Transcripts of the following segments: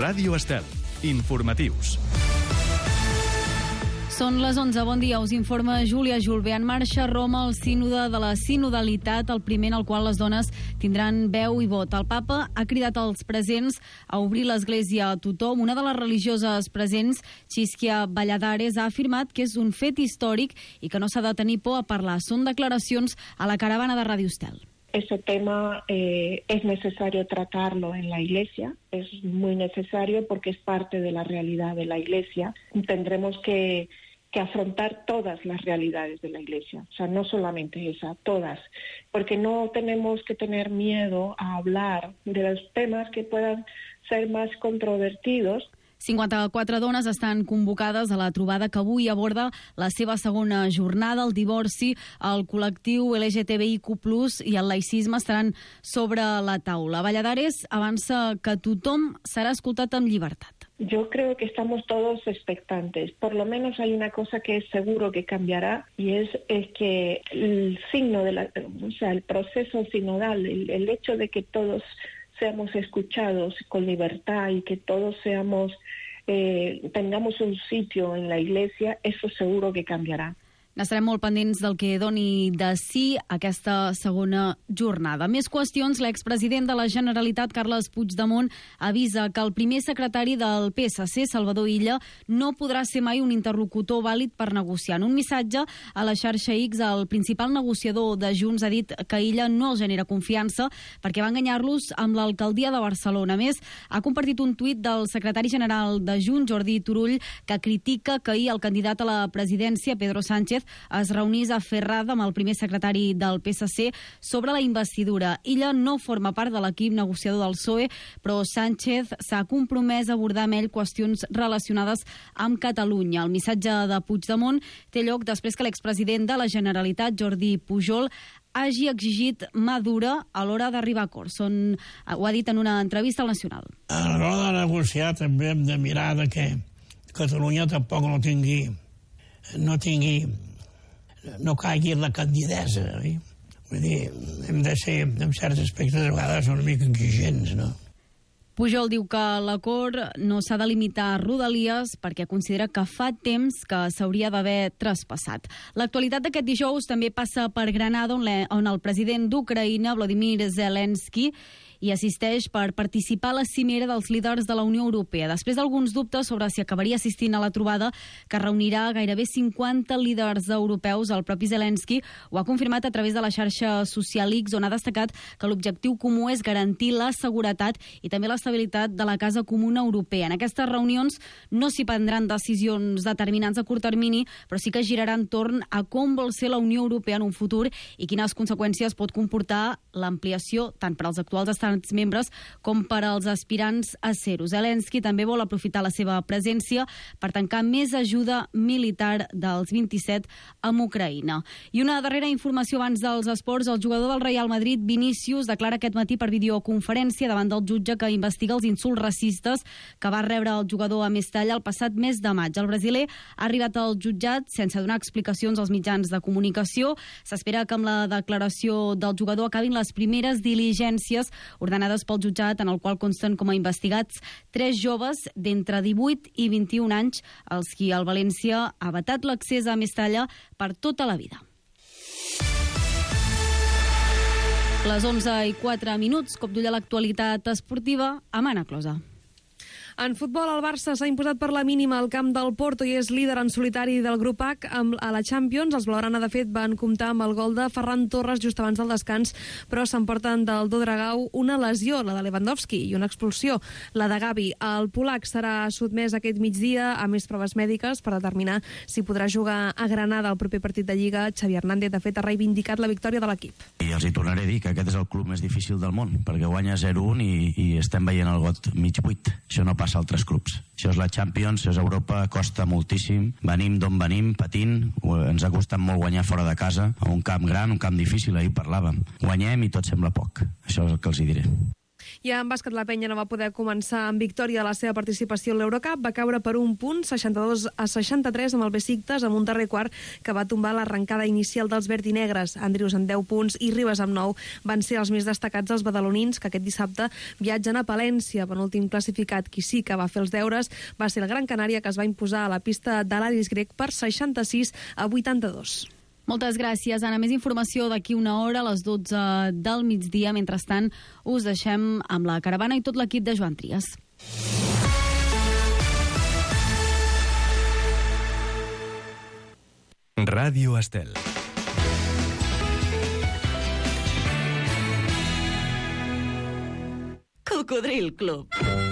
Ràdio Estel. Informatius. Són les 11. Bon dia, us informa Júlia Julve. En marxa a Roma el sínode de la sinodalitat, el primer en el qual les dones tindran veu i vot. El papa ha cridat als presents a obrir l'església a tothom. Una de les religioses presents, Xisquia Valladares, ha afirmat que és un fet històric i que no s'ha de tenir por a parlar. Són declaracions a la caravana de Ràdio Estel. Ese tema es necesario tratarlo en la Iglesia, es muy necesario porque es parte de la realidad de la Iglesia. Tendremos que afrontar todas las realidades de la Iglesia, o sea, no solamente esa, todas, porque no tenemos que tener miedo a hablar de los temas que puedan ser más controvertidos. 54 dones estan convocades a la trobada que avui aborda la seva segona jornada. El divorci, el col·lectiu LGTBIQ+, i el laïcisme estaran sobre la taula. Valladares avança que tothom serà escoltat amb llibertat. Yo creo que estamos todos expectantes. Por lo menos hay una cosa que es seguro que cambiará y es que el signo el proceso sinodal, el hecho de que todos seamos escuchados con libertad y que todos tengamos un sitio en la Iglesia, eso seguro que cambiará. N'estarem molt pendents del que doni de sí aquesta segona jornada. Més qüestions. L'expresident de la Generalitat, Carles Puigdemont, avisa que el primer secretari del PSC, Salvador Illa, no podrà ser mai un interlocutor vàlid per negociar. En un missatge a la xarxa X, el principal negociador de Junts ha dit que Illa no els genera confiança perquè va enganyar-los amb l'alcaldia de Barcelona. A més, ha compartit un tuit del secretari general de Junts, Jordi Turull, que critica que ahir el candidat a la presidència, Pedro Sánchez, es reunís a Ferrada amb el primer secretari del PSC sobre la investidura. Illa no forma part de l'equip negociador del PSOE, però Sánchez s'ha compromès a abordar amb ell qüestions relacionades amb Catalunya. El missatge de Puigdemont té lloc després que l'expresident de la Generalitat, Jordi Pujol, hagi exigit mà dura a l'hora d'arribar a acords. Ho ha dit en una entrevista al Nacional. A l'hora de negociar també hem de mirar que Catalunya tampoc no caigui en la candidesa, oi? Vull dir, hem de ser, en certs aspectes, a vegades una mica exigents, no? Pujol diu que l'acord no s'ha de limitar a Rodalies perquè considera que fa temps que s'hauria d'haver traspassat. L'actualitat d'aquest dijous també passa per Granada, on el president d'Ucraïna, Volodymyr Zelensky, i assisteix per participar a la cimera dels líders de la Unió Europea. Després d'alguns dubtes sobre si acabaria assistint a la trobada, que reunirà gairebé 50 líders europeus, el propi Zelensky ho ha confirmat a través de la xarxa social X, on ha destacat que l'objectiu comú és garantir la seguretat i també l'estabilitat de la Casa Comuna Europea. En aquestes reunions no s'hi prendran decisions determinants a curt termini, però sí que giraran entorn a com vol ser la Unió Europea en un futur i quines conseqüències pot comportar l'ampliació tant per als actuals estats membres com per als aspirants a ser-ho. Zelensky també vol aprofitar la seva presència per tancar més ajuda militar dels 27 amb Ucraïna. I una darrera informació abans dels esports. El jugador del Real Madrid, Vinícius, declara aquest matí per videoconferència davant del jutge que investiga els insults racistes que va rebre el jugador a Mestalla el passat mes de maig. El brasiler ha arribat al jutjat sense donar explicacions als mitjans de comunicació. S'espera que amb la declaració del jugador acabin les primeres diligències ordenades pel jutjat, en el qual consten com a investigats 3 joves d'entre 18 i 21 anys, als qui el València ha vetat l'accés a Mestalla per tota la vida. Les 11:04, cop d'ull a l'actualitat esportiva amb Anna Closa. En futbol, el Barça s'ha imposat per la mínima al camp del Porto i és líder en solitari del grup H a la Champions. Els blaugrana, de fet, van comptar amb el gol de Ferran Torres just abans del descans, però s'emporten del Dodragao una lesió, la de Lewandowski, i una expulsió, la de Gavi. El polac serà sotmès aquest migdia a més proves mèdiques per determinar si podrà jugar a Granada el proper partit de Lliga. Xavi Hernández, de fet, ha reivindicat la victòria de l'equip. I els hi tornaré a dir que aquest és el club més difícil del món, perquè guanya 0-1 i estem veient el got mig buit. Això no passa a altres clubs. Això és la Champions, això és Europa, costa moltíssim. Venim d'on venim, patint. Ens ha costat molt guanyar fora de casa, a un camp gran, un camp difícil, ahir parlàvem. Guanyem i tot sembla poc. Això és el que els hi diré. I en bàsquet la penya no va poder començar amb victòria de la seva participació en l'Eurocup, va caure per un punt, 62-63 amb el Besiktas, amb un darrer quart que va tombar l'arrencada inicial dels verd i negres. Andrius amb 10 punts i Ribas amb 9 van ser els més destacats dels badalonins, que aquest dissabte viatgen a Palència. Penúltim classificat, qui sí que va fer els deures va ser el Gran Canària, que es va imposar a la pista de l'Aris grec per 66-82. Moltes gràcies, Anna. Més informació d'aquí una hora, a les 12 del migdia. Mentrestant, us deixem amb la caravana i tot l'equip de Joan Trias. Ràdio Estel. Cocodril Club.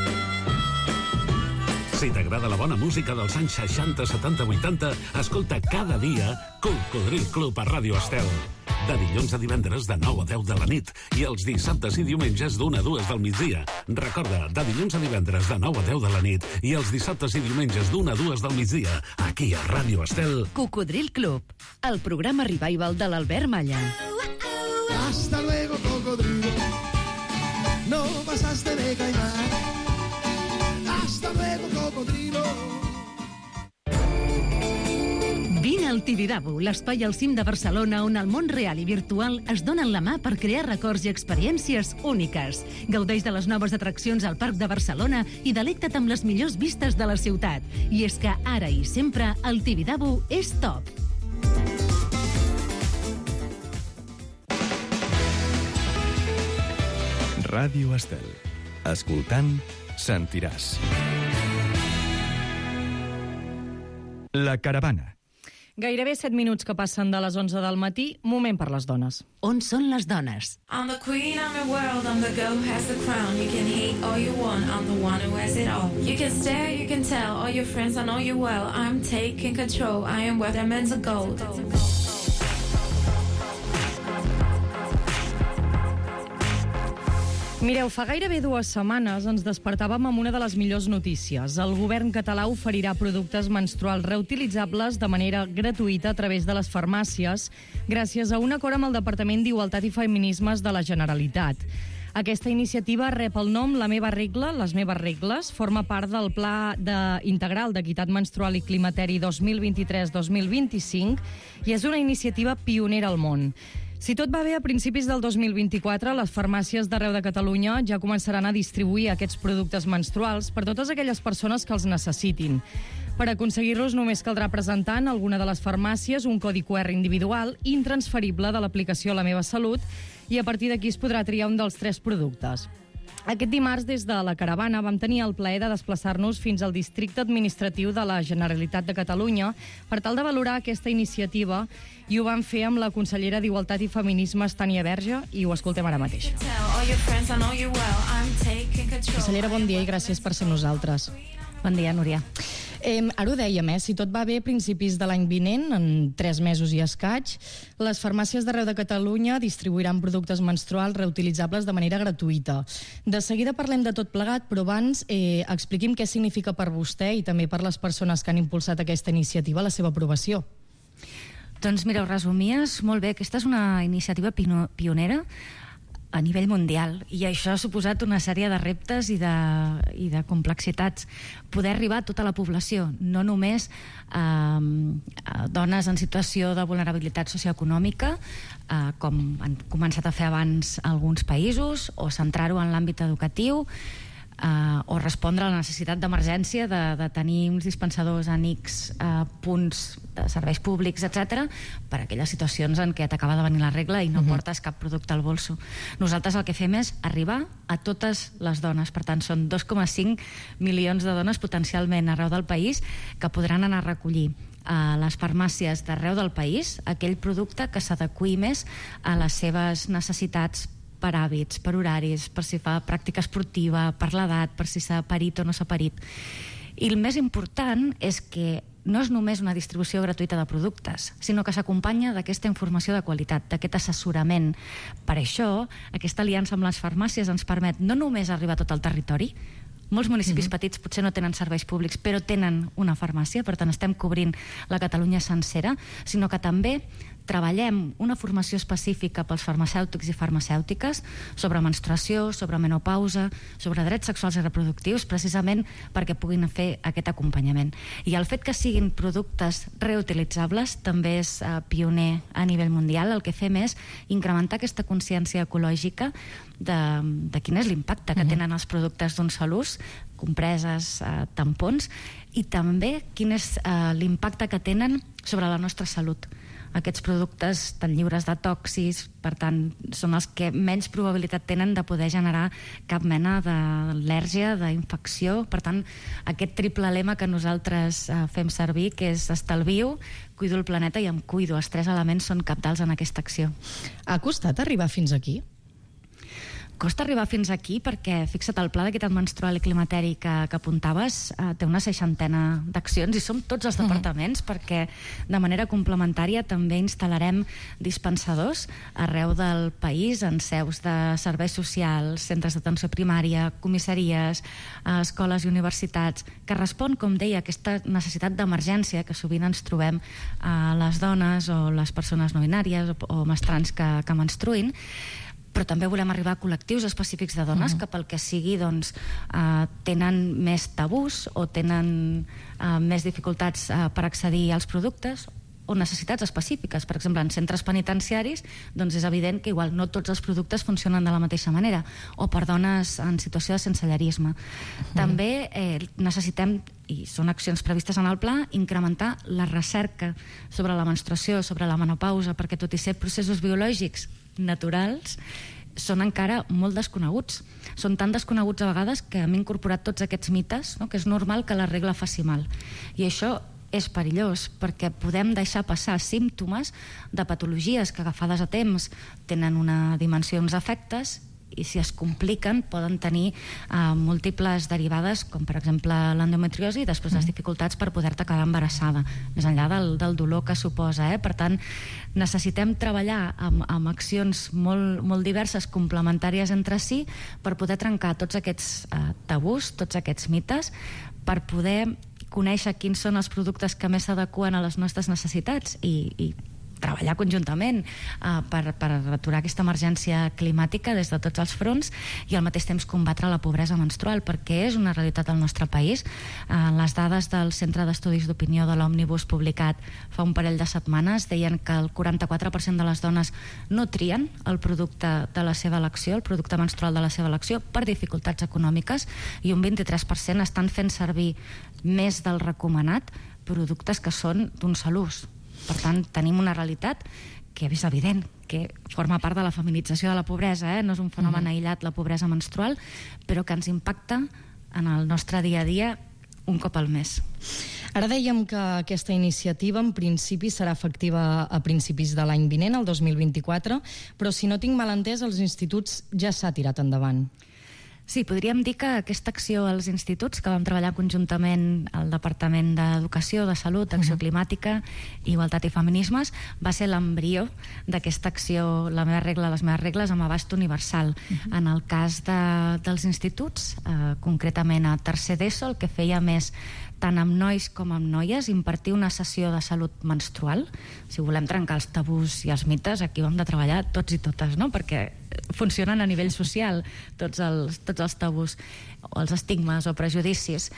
Si t'agrada la bona música dels anys 60, 70, 80, escolta cada dia Cocodril Club a Ràdio Estel. De dilluns a divendres de 9 a 10 de la nit i els dissabtes i diumenges d'1 a 2 del migdia. Recorda, de dilluns a divendres de 9 a 10 de la nit i els dissabtes i diumenges d'1 a 2 del migdia, aquí a Ràdio Estel. Cocodril Club, el programa revival de l'Albert Malla. Hasta luego, cocodrilo. No pasaste de caimán. Hasta luego, cocodrilo. Vine al Tibidabo, l'espai al cim de Barcelona on el món real i virtual es donen la mà per crear records i experiències úniques. Gaudeix de les noves atraccions al Parc de Barcelona i delecta't amb les millors vistes de la ciutat. I és que ara i sempre el Tibidabo és top. Ràdio Estel. Escoltant, sentiràs. La caravana. Gairebé 7 minuts que passen de les 11 del matí, moment per les dones. On són les dones? I'm the queen of the world, I'm the girl who has the crown. You can hate all you want, I'm the one who has it all. You can stare, you can tell, all your friends I know you well. I'm taking control, I am worth diamonds of gold. Mireu, fa gairebé 2 setmanes ens despertàvem amb una de les millors notícies. El govern català oferirà productes menstruals reutilitzables de manera gratuïta a través de les farmàcies, gràcies a un acord amb el Departament d'Igualtat i Feminismes de la Generalitat. Aquesta iniciativa rep el nom La meva regla, les meves regles, forma part del Pla Integral d'Equitat Menstrual i Climateri 2023-2025 i és una iniciativa pionera al món. Si tot va bé, a principis del 2024, les farmàcies d'arreu de Catalunya ja començaran a distribuir aquests productes menstruals per totes aquelles persones que els necessitin. Per aconseguir-los només caldrà presentar en alguna de les farmàcies un codi QR individual intransferible de l'aplicació La meva salut i a partir d'aquí es podrà triar un dels 3 productes. Aquest dimarts, des de la caravana, vam tenir el plaer de desplaçar-nos fins al districte administratiu de la Generalitat de Catalunya per tal de valorar aquesta iniciativa i ho vam fer amb la consellera d'Igualtat i Feminismes, Tània Verge, i ho escoltem ara mateix. Consellera, bon dia i gràcies per ser nosaltres. Bon dia, Núria. Ara ho dèiem, si tot va bé, a principis de l'any vinent, en 3 mesos i escaig, les farmàcies d'arreu de Catalunya distribuiran productes menstruals reutilitzables de manera gratuïta. De seguida parlem de tot plegat, però abans expliqui'm què significa per vostè i també per les persones que han impulsat aquesta iniciativa la seva aprovació. Doncs mireu, resumies molt bé, aquesta és una iniciativa pionera a nivell mundial i això ha suposat una sèrie de reptes i de complexitats. Poder arribar a tota la població, no només a dones en situació de vulnerabilitat socioeconòmica, com han començat a fer abans alguns països, o centrar-ho en l'àmbit educatiu, o respondre a la necessitat d'emergència de tenir uns dispensadors en X punts de serveis públics, etc., per aquelles situacions en què t'acaba de venir la regla i no portes cap producte al bolso. Nosaltres el que fem és arribar a totes les dones, per tant són 2,5 milions de dones potencialment arreu del país que podran anar a recollir a les farmàcies d'arreu del país aquell producte que s'adeqüi més a les seves necessitats per hàbits, per horaris, per si fa pràctica esportiva, per l'edat, per si s'ha parit o no s'ha parit. I el més important és que no és només una distribució gratuïta de productes, sinó que s'acompanya d'aquesta informació de qualitat, d'aquest assessorament. Per això, aquesta aliança amb les farmàcies ens permet no només arribar a tot el territori, molts municipis petits potser no tenen serveis públics, però tenen una farmàcia, per tant estem cobrint la Catalunya sencera, sinó que també treballem una formació específica pels farmacèutics i farmacèutiques sobre menstruació, sobre menopausa, sobre drets sexuals i reproductius, precisament perquè puguin fer aquest acompanyament. I el fet que siguin productes reutilitzables també és pioner a nivell mundial. El que fem és incrementar aquesta consciència ecològica de quin és l'impacte que tenen els productes d'un sol ús, compreses, tampons, i també quin és l'impacte que tenen sobre la nostra salut. Aquests productes tan lliures de tòxics, per tant, són els que menys probabilitat tenen de poder generar cap mena d'al·lèrgia, d'infecció. Per tant, aquest triple lema que nosaltres fem servir, que és estalvio, cuido el planeta i em cuido. Els 3 elements són cabdals en aquesta acció. Ha costat arribar fins aquí? Costa arribar fins aquí perquè, fixa't, el Pla d'Equitat Menstrual i Climateri que apuntaves té una 60 d'accions i som tots els departaments perquè de manera complementària també instal·larem dispensadors arreu del país en seus de serveis socials, centres d'atenció primària, comissaries, escoles i universitats, que respon, com deia, a aquesta necessitat d'emergència que sovint ens trobem les dones o les persones no binàries o homes trans que menstruïn. Però també volem arribar a col·lectius específics de dones que pel que sigui tenen més tabús o tenen més dificultats per accedir als productes o necessitats específiques. Per exemple, en centres penitenciaris és evident que igual no tots els productes funcionen de la mateixa manera, o per dones en situació de sensellarisme. També necessitem, i són accions previstes en el pla, incrementar la recerca sobre la menstruació, sobre la menopausa, perquè tot i ser processos biològics naturals, són encara molt desconeguts. Són tan desconeguts a vegades que hem incorporat tots aquests mites, que és normal que la regla faci mal. I això és perillós perquè podem deixar passar símptomes de patologies que agafades a temps tenen una dimensió, uns efectes, i si es compliquen poden tenir múltiples derivades, com per exemple l'endometriosi i després les dificultats per poder-te quedar embarassada, més enllà del dolor que suposa. Per tant, necessitem treballar amb accions molt diverses, complementàries entre si, per poder trencar tots aquests tabús, tots aquests mites, per poder conèixer quins són els productes que més s'adeqüen a les nostres necessitats i treballar conjuntament per aturar aquesta emergència climàtica des de tots els fronts i al mateix temps combatre la pobresa menstrual, perquè és una realitat al nostre país. Les dades del Centre d'Estudis d'Opinió de l'Òmnibus publicat fa un parell de setmanes deien que el 44% de les dones no trien el producte de la seva elecció, el producte menstrual de la seva elecció, per dificultats econòmiques, i un 23% estan fent servir més del recomanat productes que són d'un sol ús. Per tant, tenim una realitat que és evident, que forma part de la feminització de la pobresa, no és un fenomen aïllat, la pobresa menstrual, però que ens impacta en el nostre dia a dia un cop al mes. Ara dèiem que aquesta iniciativa en principi serà efectiva a principis de l'any vinent, el 2024, però si no tinc mal entès, als instituts ja s'ha tirat endavant. Sí, podríem dir que aquesta acció als instituts, que vam treballar conjuntament al Departament d'Educació, de Salut, Acció Climàtica, Igualtat i Feminismes, va ser l'embrió d'aquesta acció La meva regla, les meves regles, amb abast universal. En el cas dels instituts, concretament a tercer d'ESO, el que feia més tant amb nois com amb noies, impartir una sessió de salut menstrual. Si volem trencar els tabús i els mites, aquí ho hem de treballar tots i totes, no? Perquè funcionen a nivell social tots els tabús o els estigmes o prejudicis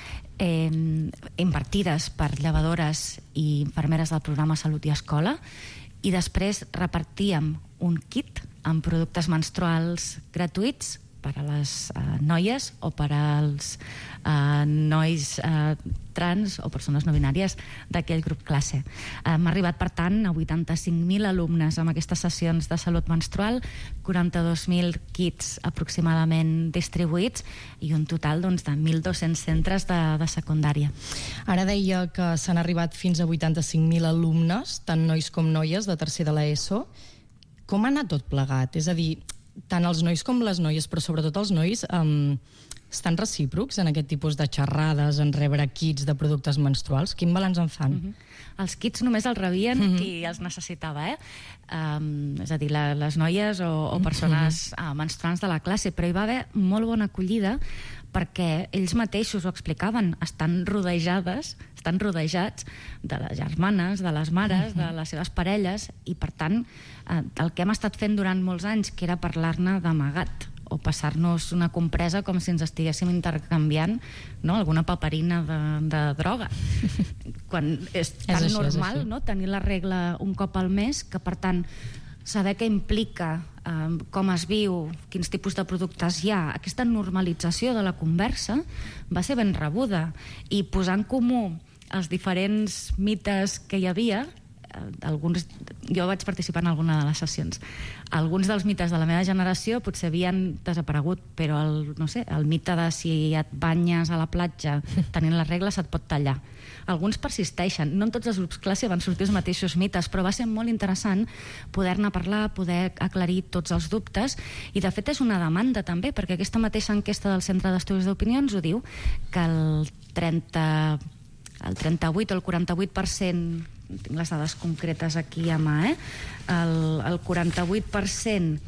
impartides per llevadores i infermeres del programa Salut i Escola, i després repartíem un kit amb productes menstruals gratuïts per a les noies o per als nois trans o persones no binàries d'aquell grup classe. Hem arribat, per tant, a 85.000 alumnes amb aquestes sessions de salut menstrual, 42.000 kits aproximadament distribuïts i un total de 1.200 centres de secundària. Ara deia que s'han arribat fins a 85.000 alumnes, tant nois com noies, de tercer de l'ESO. Com ha anat tot plegat? És a dir, tant els nois com les noies, però sobretot els nois, estan recíprocs en aquest tipus de xerrades, en rebre kits de productes menstruals? Quin balanç en fan? Els kits només els rebien qui els necessitava, és a dir, les noies o persones menstruants de la classe, però hi va haver molt bona acollida perquè ells mateixos ho explicaven, estan rodejats de les germanes, de les mares, de les seves parelles, i per tant el que hem estat fent durant molts anys, que era parlar-ne d'amagat o passar-nos una compresa com si ens estiguéssim intercanviant, no?, alguna paperina de droga, quan és tan normal, no?, tenir la regla un cop al mes, que per tant saber què implica, com es viu, quins tipus de productes hi ha, aquesta normalització de la conversa va ser ben rebuda, i posar en comú els diferents mites que hi havia, jo vaig participar en alguna de les sessions, alguns dels mites de la meva generació potser havien desaparegut, però el mite de si et banyes a la platja tenint les regles et pot tallar, alguns persisteixen. No en tots els grups classe van sortir els mateixos mites, però va ser molt interessant poder-ne parlar, poder aclarir tots els dubtes, i de fet és una demanda també, perquè aquesta mateixa enquesta del Centre d'Estudis d'Opinions ho diu, que el 38 o el 48%, tinc les dades concretes aquí a mà, el 48%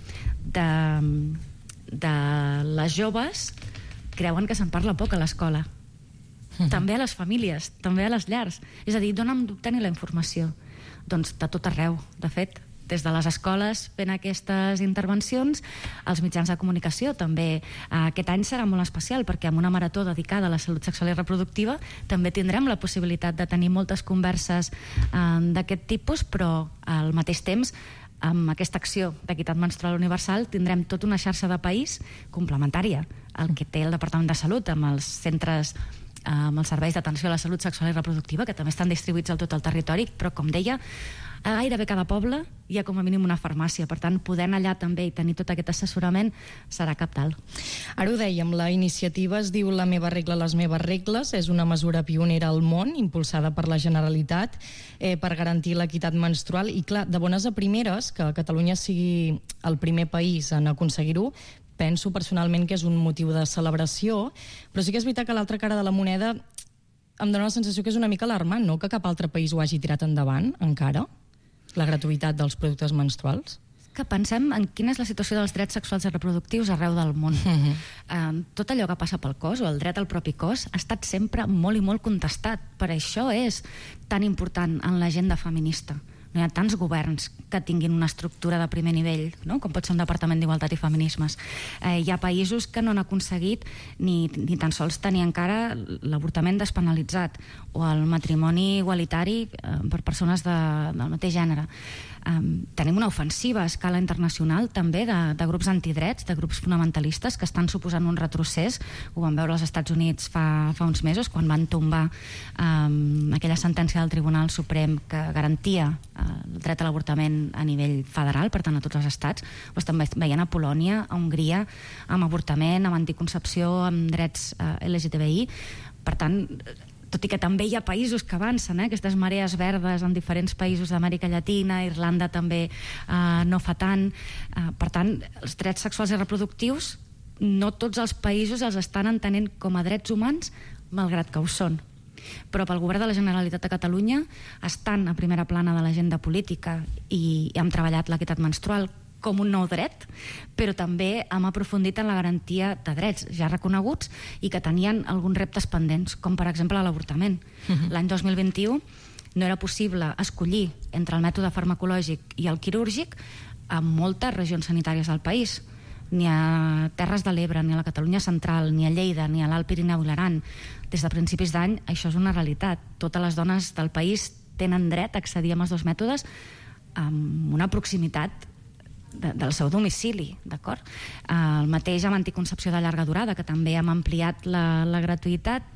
de les joves creuen que se'n parla poc a l'escola. També a les famílies, també a les llars. És a dir, d'on hem d'obtenir la informació? Doncs de tot arreu, de fet. Des de les escoles ven aquestes intervencions, als mitjans de comunicació també. Aquest any serà molt especial perquè amb una marató dedicada a la salut sexual i reproductiva també tindrem la possibilitat de tenir moltes converses d'aquest tipus, però al mateix temps amb aquesta acció d'equitat menstrual universal tindrem tota una xarxa de país complementària al que té el Departament de Salut amb els centres, amb els serveis d'atenció a la salut sexual i reproductiva, que també estan distribuïts a tot el territori, però com deia, a gairebé cada poble hi ha com a mínim una farmàcia, per tant poder anar allà també i tenir tot aquest assessorament serà cabdal. Ara ho dèiem, la iniciativa es diu La meva regla, les meves regles, és una mesura pionera al món, impulsada per la Generalitat per garantir l'equitat menstrual, i clar, de bones a primeres, que Catalunya sigui el primer país en aconseguir-ho, penso personalment que és un motiu de celebració, però sí que és veritat que l'altra cara de la moneda em dóna la sensació que és una mica alarmant, no?, que cap altre país ho hagi tirat endavant encara, la gratuïtat dels productes menstruals. Que pensem en quina és la situació dels drets sexuals i reproductius arreu del món. Tot allò que passa pel cos, o el dret al propi cos, ha estat sempre molt i molt contestat. Per això és tan important en l'agenda feminista. No hi ha tants governs que tinguin una estructura de primer nivell, no?, com pot ser un Departament d'Igualtat i Feminismes. Hi ha països que no han aconseguit ni tan sols tenir encara l'avortament despenalitzat o el matrimoni igualitari per persones del mateix gènere. Tenim una ofensiva a escala internacional també de grups antidrets, de grups fonamentalistes que estan suposant un retrocés. Ho vam veure als Estats Units fa uns mesos, quan van tombar aquella sentència del Tribunal Suprem que garantia el dret a l'avortament a nivell federal, per tant a tots els estats. Ho estem veient a Polònia, a Hongria, amb avortament, amb anticoncepció, amb drets LGTBI. Per tant, tot i que també hi ha països que avancen, aquestes marees verdes en diferents països d'Amèrica Llatina, Irlanda també no fa tant. Per tant, els drets sexuals i reproductius no tots els països els estan entenent com a drets humans, malgrat que ho són. Però pel govern de la Generalitat de Catalunya estan a primera plana de l'agenda política i hem treballat l'equitat menstrual com un nou dret, però també hem aprofundit en la garantia de drets ja reconeguts i que tenien alguns reptes pendents, com per exemple l'avortament. L'any 2021 no era possible escollir entre el mètode farmacològic i el quirúrgic en moltes regions sanitàries del país. Ni a Terres de l'Ebre, ni a la Catalunya Central, ni a Lleida, ni a l'Alt Pirineu i l'Aran. Des de principis d'any això és una realitat. Totes les dones del país tenen dret a accedir a els dos mètodes amb una proximitat del seu domicili, d'acord? El mateix amb anticoncepció de llarga durada, que també hem ampliat la gratuïtat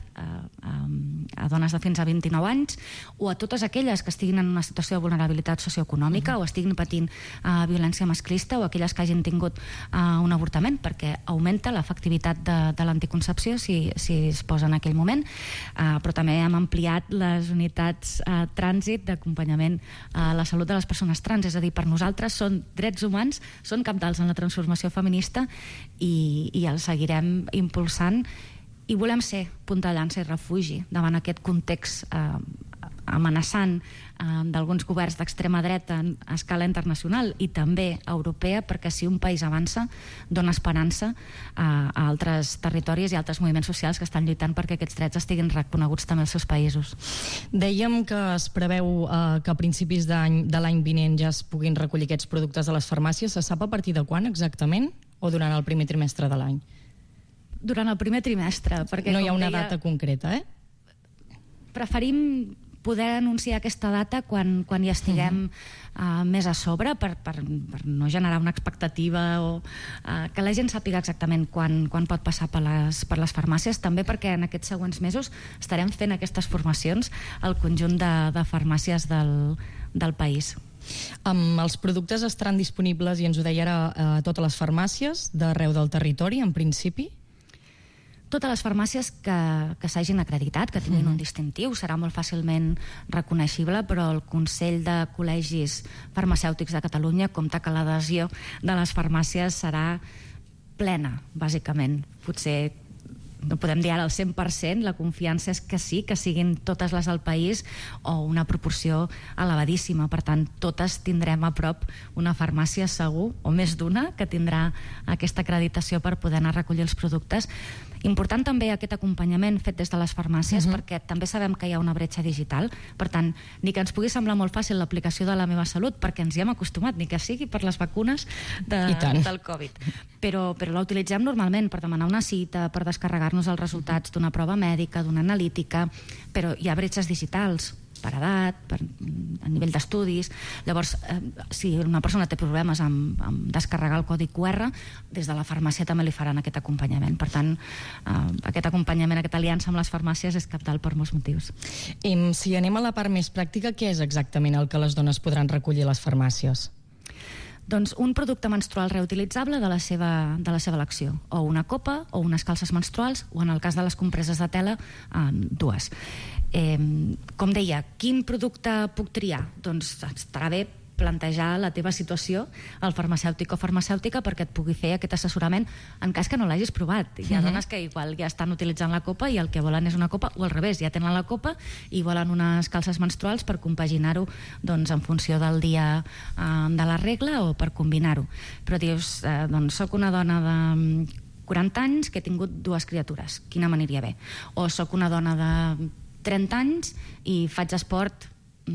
a dones de fins a 29 anys o a totes aquelles que estiguin en una situació de vulnerabilitat socioeconòmica o estiguin patint violència masclista o aquelles que hagin tingut un avortament, perquè augmenta l'efectivitat de l'anticoncepció si es posa en aquell moment. Però també hem ampliat les unitats trànsit d'acompanyament a la salut de les persones trans, és a dir, per nosaltres són drets humans, són cabdals en la transformació feminista i els seguirem impulsant. I volem ser punta de llança i refugi davant aquest context amenaçant d'alguns governs d'extrema dreta a escala internacional i també europea, perquè si un país avança dona esperança a altres territoris i altres moviments socials que estan lluitant perquè aquests drets estiguin reconeguts també als seus països. Dèiem que es preveu que a principis de l'any vinent ja es puguin recollir aquests productes a les farmàcies. Se sap a partir de quan exactament o durant el primer trimestre de l'any? Durant el primer trimestre, perquè no hi ha una data concreta, Preferim poder anunciar aquesta data quan hi estiguem més a sobre per no generar una expectativa o que la gent sàpiga exactament quan pot passar per les farmàcies, també perquè en aquests següents mesos estarem fent aquestes formacions al conjunt de farmàcies del país. Els productes estaran disponibles, i ens ho deia ara, a totes les farmàcies d'arreu del territori, en principi? Totes les farmàcies que s'hagin acreditat, que tinguin un distintiu, serà molt fàcilment reconeixible, però el Consell de Col·legis Farmacèutics de Catalunya compta que l'adhesió de les farmàcies serà plena, bàsicament. Potser no podem dir ara al 100%, la confiança és que sí, que siguin totes les del país o una proporció elevadíssima. Per tant, totes tindrem a prop una farmàcia segur, o més d'una, que tindrà aquesta acreditació per poder anar a recollir els productes. Important també aquest acompanyament fet des de les farmàcies, perquè també sabem que hi ha una bretxa digital. Per tant, ni que ens pugui semblar molt fàcil l'aplicació de la meva salut, perquè ens hi hem acostumat, ni que sigui per les vacunes del Covid. Però la utilitzem normalment per demanar una cita, per descarregar-nos els resultats d'una prova mèdica, d'una analítica, però hi ha bretxes digitals per edat, a nivell d'estudis. Llavors, si una persona té problemes amb descarregar el codi QR, des de la farmàcia també li faran aquest acompanyament. Per tant, aquest acompanyament, aquesta aliança amb les farmàcies és cabdal per molts motius. Si anem a la part més pràctica, què és exactament el que les dones podran recollir a les farmàcies? Doncs un producte menstrual reutilitzable de la seva elecció, o una copa, o unes calces menstruals, o en el cas de les compreses de tela, dues. Com deia, quin producte puc triar? Doncs estarà bé plantejar la teva situació al farmacèutic o farmacèutica perquè et pugui fer aquest assessorament en cas que no l'hagis provat. Hi ha dones que igual ja estan utilitzant la copa i el que volen és una copa, o al revés, ja tenen la copa i volen unes calces menstruals per compaginar-ho en funció del dia de la regla o per combinar-ho. Però dius, doncs soc una dona de 40 anys que he tingut dues criatures, quina m'aniria bé? O soc una dona de 30 anys i faig esport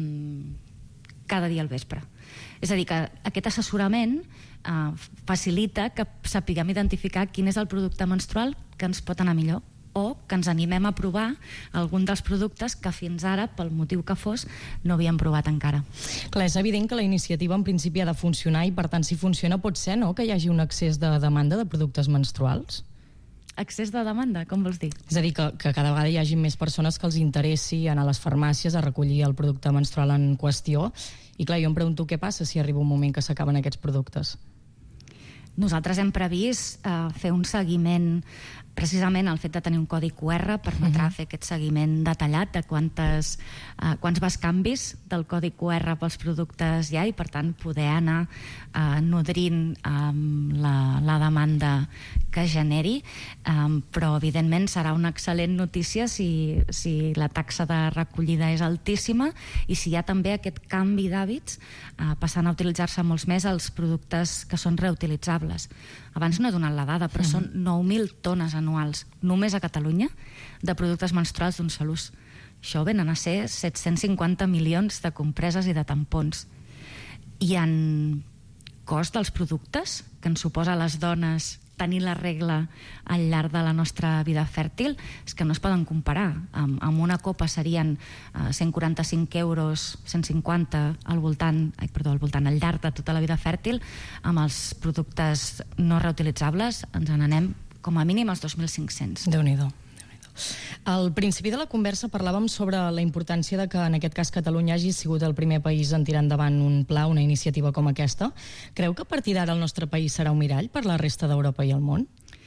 cada dia al vespre. És a dir, que aquest assessorament facilita que sapiguem identificar quin és el producte menstrual que ens pot anar millor, o que ens animem a provar algun dels productes que fins ara, pel motiu que fos, no havíem provat encara. Clar, és evident que la iniciativa en principi ha de funcionar i, per tant, si funciona pot ser, no?, que hi hagi un excés de demanda de productes menstruals. Excés de demanda, com vols dir? És a dir, que cada vegada hi hagi més persones que els interessi anar a les farmàcies a recollir el producte menstrual en qüestió. I clar, jo em pregunto què passa si arriba un moment que s'acaben aquests productes. Nosaltres hem previst fer un seguiment, precisament el fet de tenir un codi QR permetrà fer aquest seguiment detallat de quants bescanvis del codi QR pels productes hi ha, i per tant poder anar nodrint la demanda que generi, però evidentment serà una excel·lent notícia si la taxa de recollida és altíssima i si hi ha també aquest canvi d'hàbits passant a utilitzar-se molts més els productes que són reutilitzables. Abans no he donat la dada, però són 9.000 tones anuals només a Catalunya de productes menstruals d'un sol ús. Això venen a ser 750 milions de compreses i de tampons. I en cost dels productes que ens suposa a les dones tenir la regla al llarg de la nostra vida fèrtil és que no es poden comparar. Amb una copa serien 145 euros, 150 al voltant, al llarg de tota la vida fèrtil. Amb els productes no reutilitzables ens n'anem com a mínim als 2.500. Déu-n'hi-do. Al principi de la conversa parlàvem sobre la importància de que en aquest cas Catalunya hagi sigut el primer país en tirar endavant un pla, una iniciativa com aquesta. Creu que a partir d'ara el nostre país serà un mirall per la resta d'Europa i el món?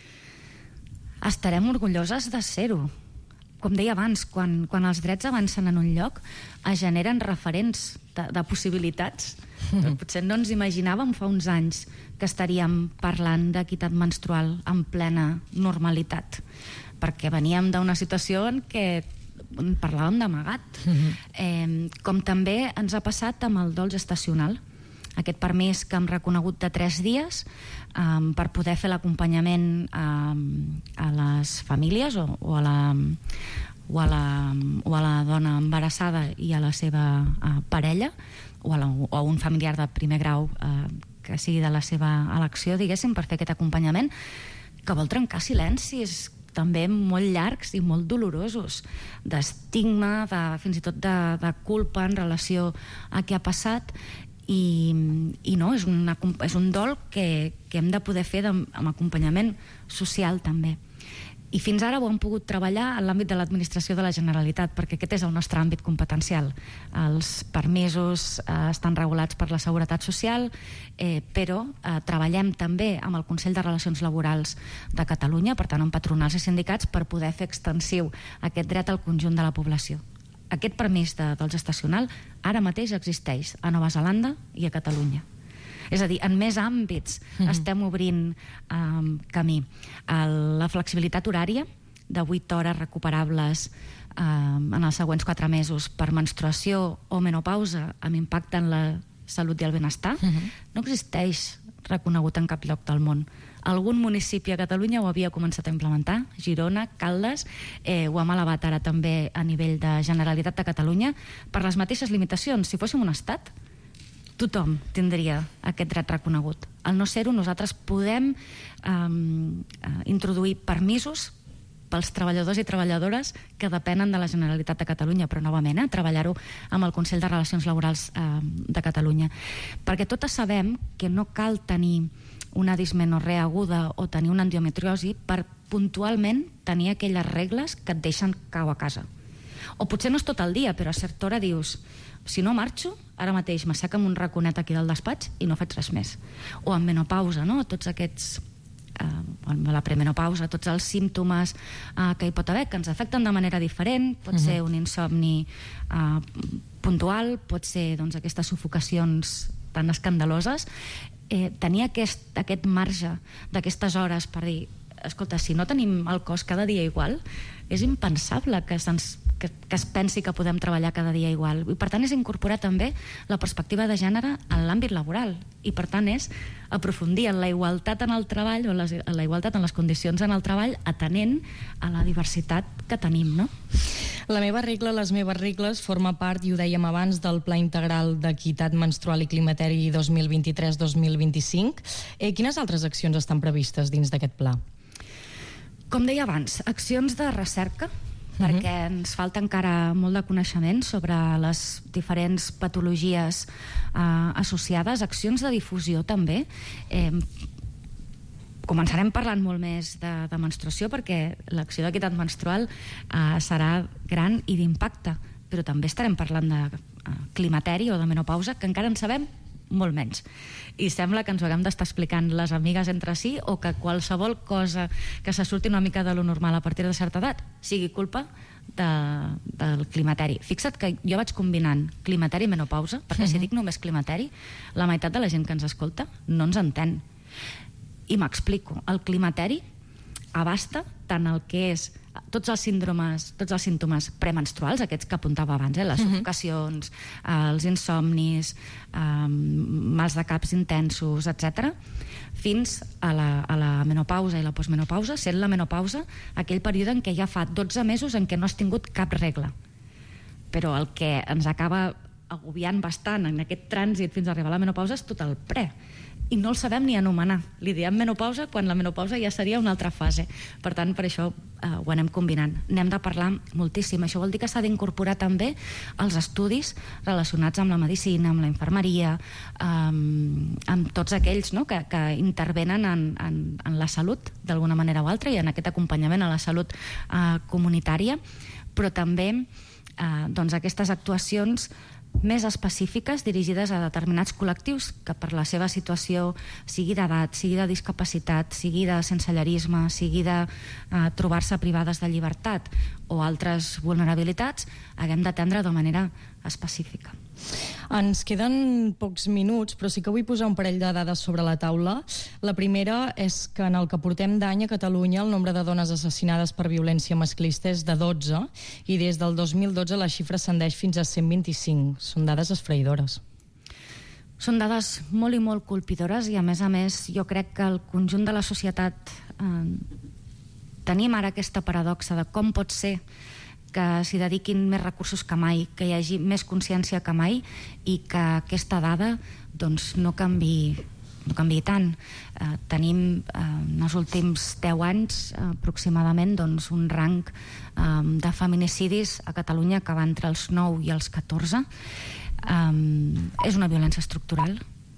Estarem orgulloses de ser-ho. Com deia abans, quan els drets avancen en un lloc es generen referents de possibilitats. Potser no ens imaginàvem fa uns anys que estaríem parlant d'equitat menstrual en plena normalitat, perquè veníem d'una situació en què parlàvem d'amagat. Com també ens ha passat amb el dol gestacional. Aquest permís que hem reconegut de 3 dies per poder fer l'acompanyament a les famílies o a la dona embarassada i a la seva parella o a un familiar de primer grau que sigui de la seva elecció, diguéssim, per fer aquest acompanyament, que vol trencar silencis també molt llargs i molt dolorosos, d'estigma, fins i tot de culpa en relació a què ha passat, i no, és un dol que hem de poder fer amb acompanyament social també. I fins ara ho hem pogut treballar en l'àmbit de l'administració de la Generalitat, perquè aquest és el nostre àmbit competencial. Els permisos estan regulats per la Seguretat Social, però treballem també amb el Consell de Relacions Laborals de Catalunya, per tant amb patronals i sindicats, per poder fer extensiu aquest dret al conjunt de la població. Aquest permís de dol gestacional ara mateix existeix a Nova Zelanda i a Catalunya. És a dir, en més àmbits estem obrint camí. La flexibilitat horària de 8 hores recuperables en els següents 4 mesos per menstruació o menopausa amb impacte en la salut i el benestar no existeix reconegut en cap lloc del món. Algun municipi a Catalunya ho havia començat a implementar, Girona, Caldes, ho hem elevat ara també a nivell de Generalitat de Catalunya per les mateixes limitacions. Si fóssim un estat, tothom tindria aquest dret reconegut. Al no ser-ho, nosaltres podem introduir permisos pels treballadors i treballadores que depenen de la Generalitat de Catalunya, però novament treballar-ho amb el Consell de Relacions Laborals de Catalunya. Perquè totes sabem que no cal tenir una dismenorrea aguda o tenir una endometriosi per puntualment tenir aquelles regles que et deixen cau a casa. O potser no és tot el dia, però a certa hora dius, si no marxo, ara mateix m'asseca amb un raconet aquí del despatx i no faig res més. O en menopausa, no? Tots aquests, la premenopausa, tots els símptomes que hi pot haver, que ens afecten de manera diferent, pot ser un insomni puntual, pot ser aquestes sufocacions tan escandaloses, tenir aquest marge d'aquestes hores per dir, escolta, si no tenim el cos cada dia igual, és impensable que es pensi que podem treballar cada dia igual. I per tant és incorporar també la perspectiva de gènere en l'àmbit laboral. I per tant és aprofundir en la igualtat en el treball o la igualtat en les condicions en el treball atenent a la diversitat que tenim, no? La meva regla, les meves regles, forma part, i ho dèiem abans, del Pla Integral d'Equitat Menstrual i Climateri 2023-2025. Quines altres accions estan previstes dins d'aquest pla? Com deia abans, accions de recerca, perquè ens falta encara molt de coneixement sobre les diferents patologies associades, accions de difusió també. Començarem parlant molt més de menstruació perquè l'acció d'equitat menstrual serà gran i d'impacte, però també estarem parlant de climateri o de menopausa, que encara en sabem molt menys. I sembla que ens ho haguem d'estar explicant les amigues entre si, o que qualsevol cosa que se surti una mica de lo normal a partir de certa edat sigui culpa del climateri. Fixa't que jo vaig combinant climateri i menopausa, perquè si dic només climateri, la meitat de la gent que ens escolta no ens entén. I m'explico. El climateri abasta tant el que és tots els símptomes premenstruals, aquests que apuntava abans, les sufocacions, els insomnis, mals de caps intensos, etc., fins a la menopausa i la postmenopausa, sent la menopausa aquell període en què ja fa 12 mesos en què no has tingut cap regla. Però el que ens acaba agobiant bastant en aquest trànsit fins a arribar a la menopausa és tot el pre. I no el sabem ni anomenar. Li diem menopausa quan la menopausa ja seria una altra fase. Per tant, per això ho anem combinant. N'hem de parlar moltíssim. Això vol dir que s'ha d'incorporar també els estudis relacionats amb la medicina, amb la infermeria, amb tots aquells que intervenen en la salut d'alguna manera o altra i en aquest acompanyament a la salut comunitària, però també aquestes actuacions més específiques dirigides a determinats col·lectius que per la seva situació, sigui d'edat, sigui de discapacitat, sigui de sensellarisme, sigui de trobar-se privades de llibertat o altres vulnerabilitats, haguem d'atendre de manera específica. Ens queden pocs minuts, però sí que vull posar un parell de dades sobre la taula. La primera és que en el que portem d'any a Catalunya el nombre de dones assassinades per violència masclista és de 12 i des del 2012 la xifra ascendeix fins a 125. Són dades esfereïdores. Són dades molt i molt colpidores i a més jo crec que el conjunt de la societat tenim ara aquesta paradoxa de com pot ser que s'hi dediquin més recursos que mai, que hi hagi més consciència que mai i que aquesta dada doncs, no canviï tant. Tenim en els últims 10 anys aproximadament doncs, un rang de feminicidis a Catalunya que va entre els 9 i els 14. És una violència estructural.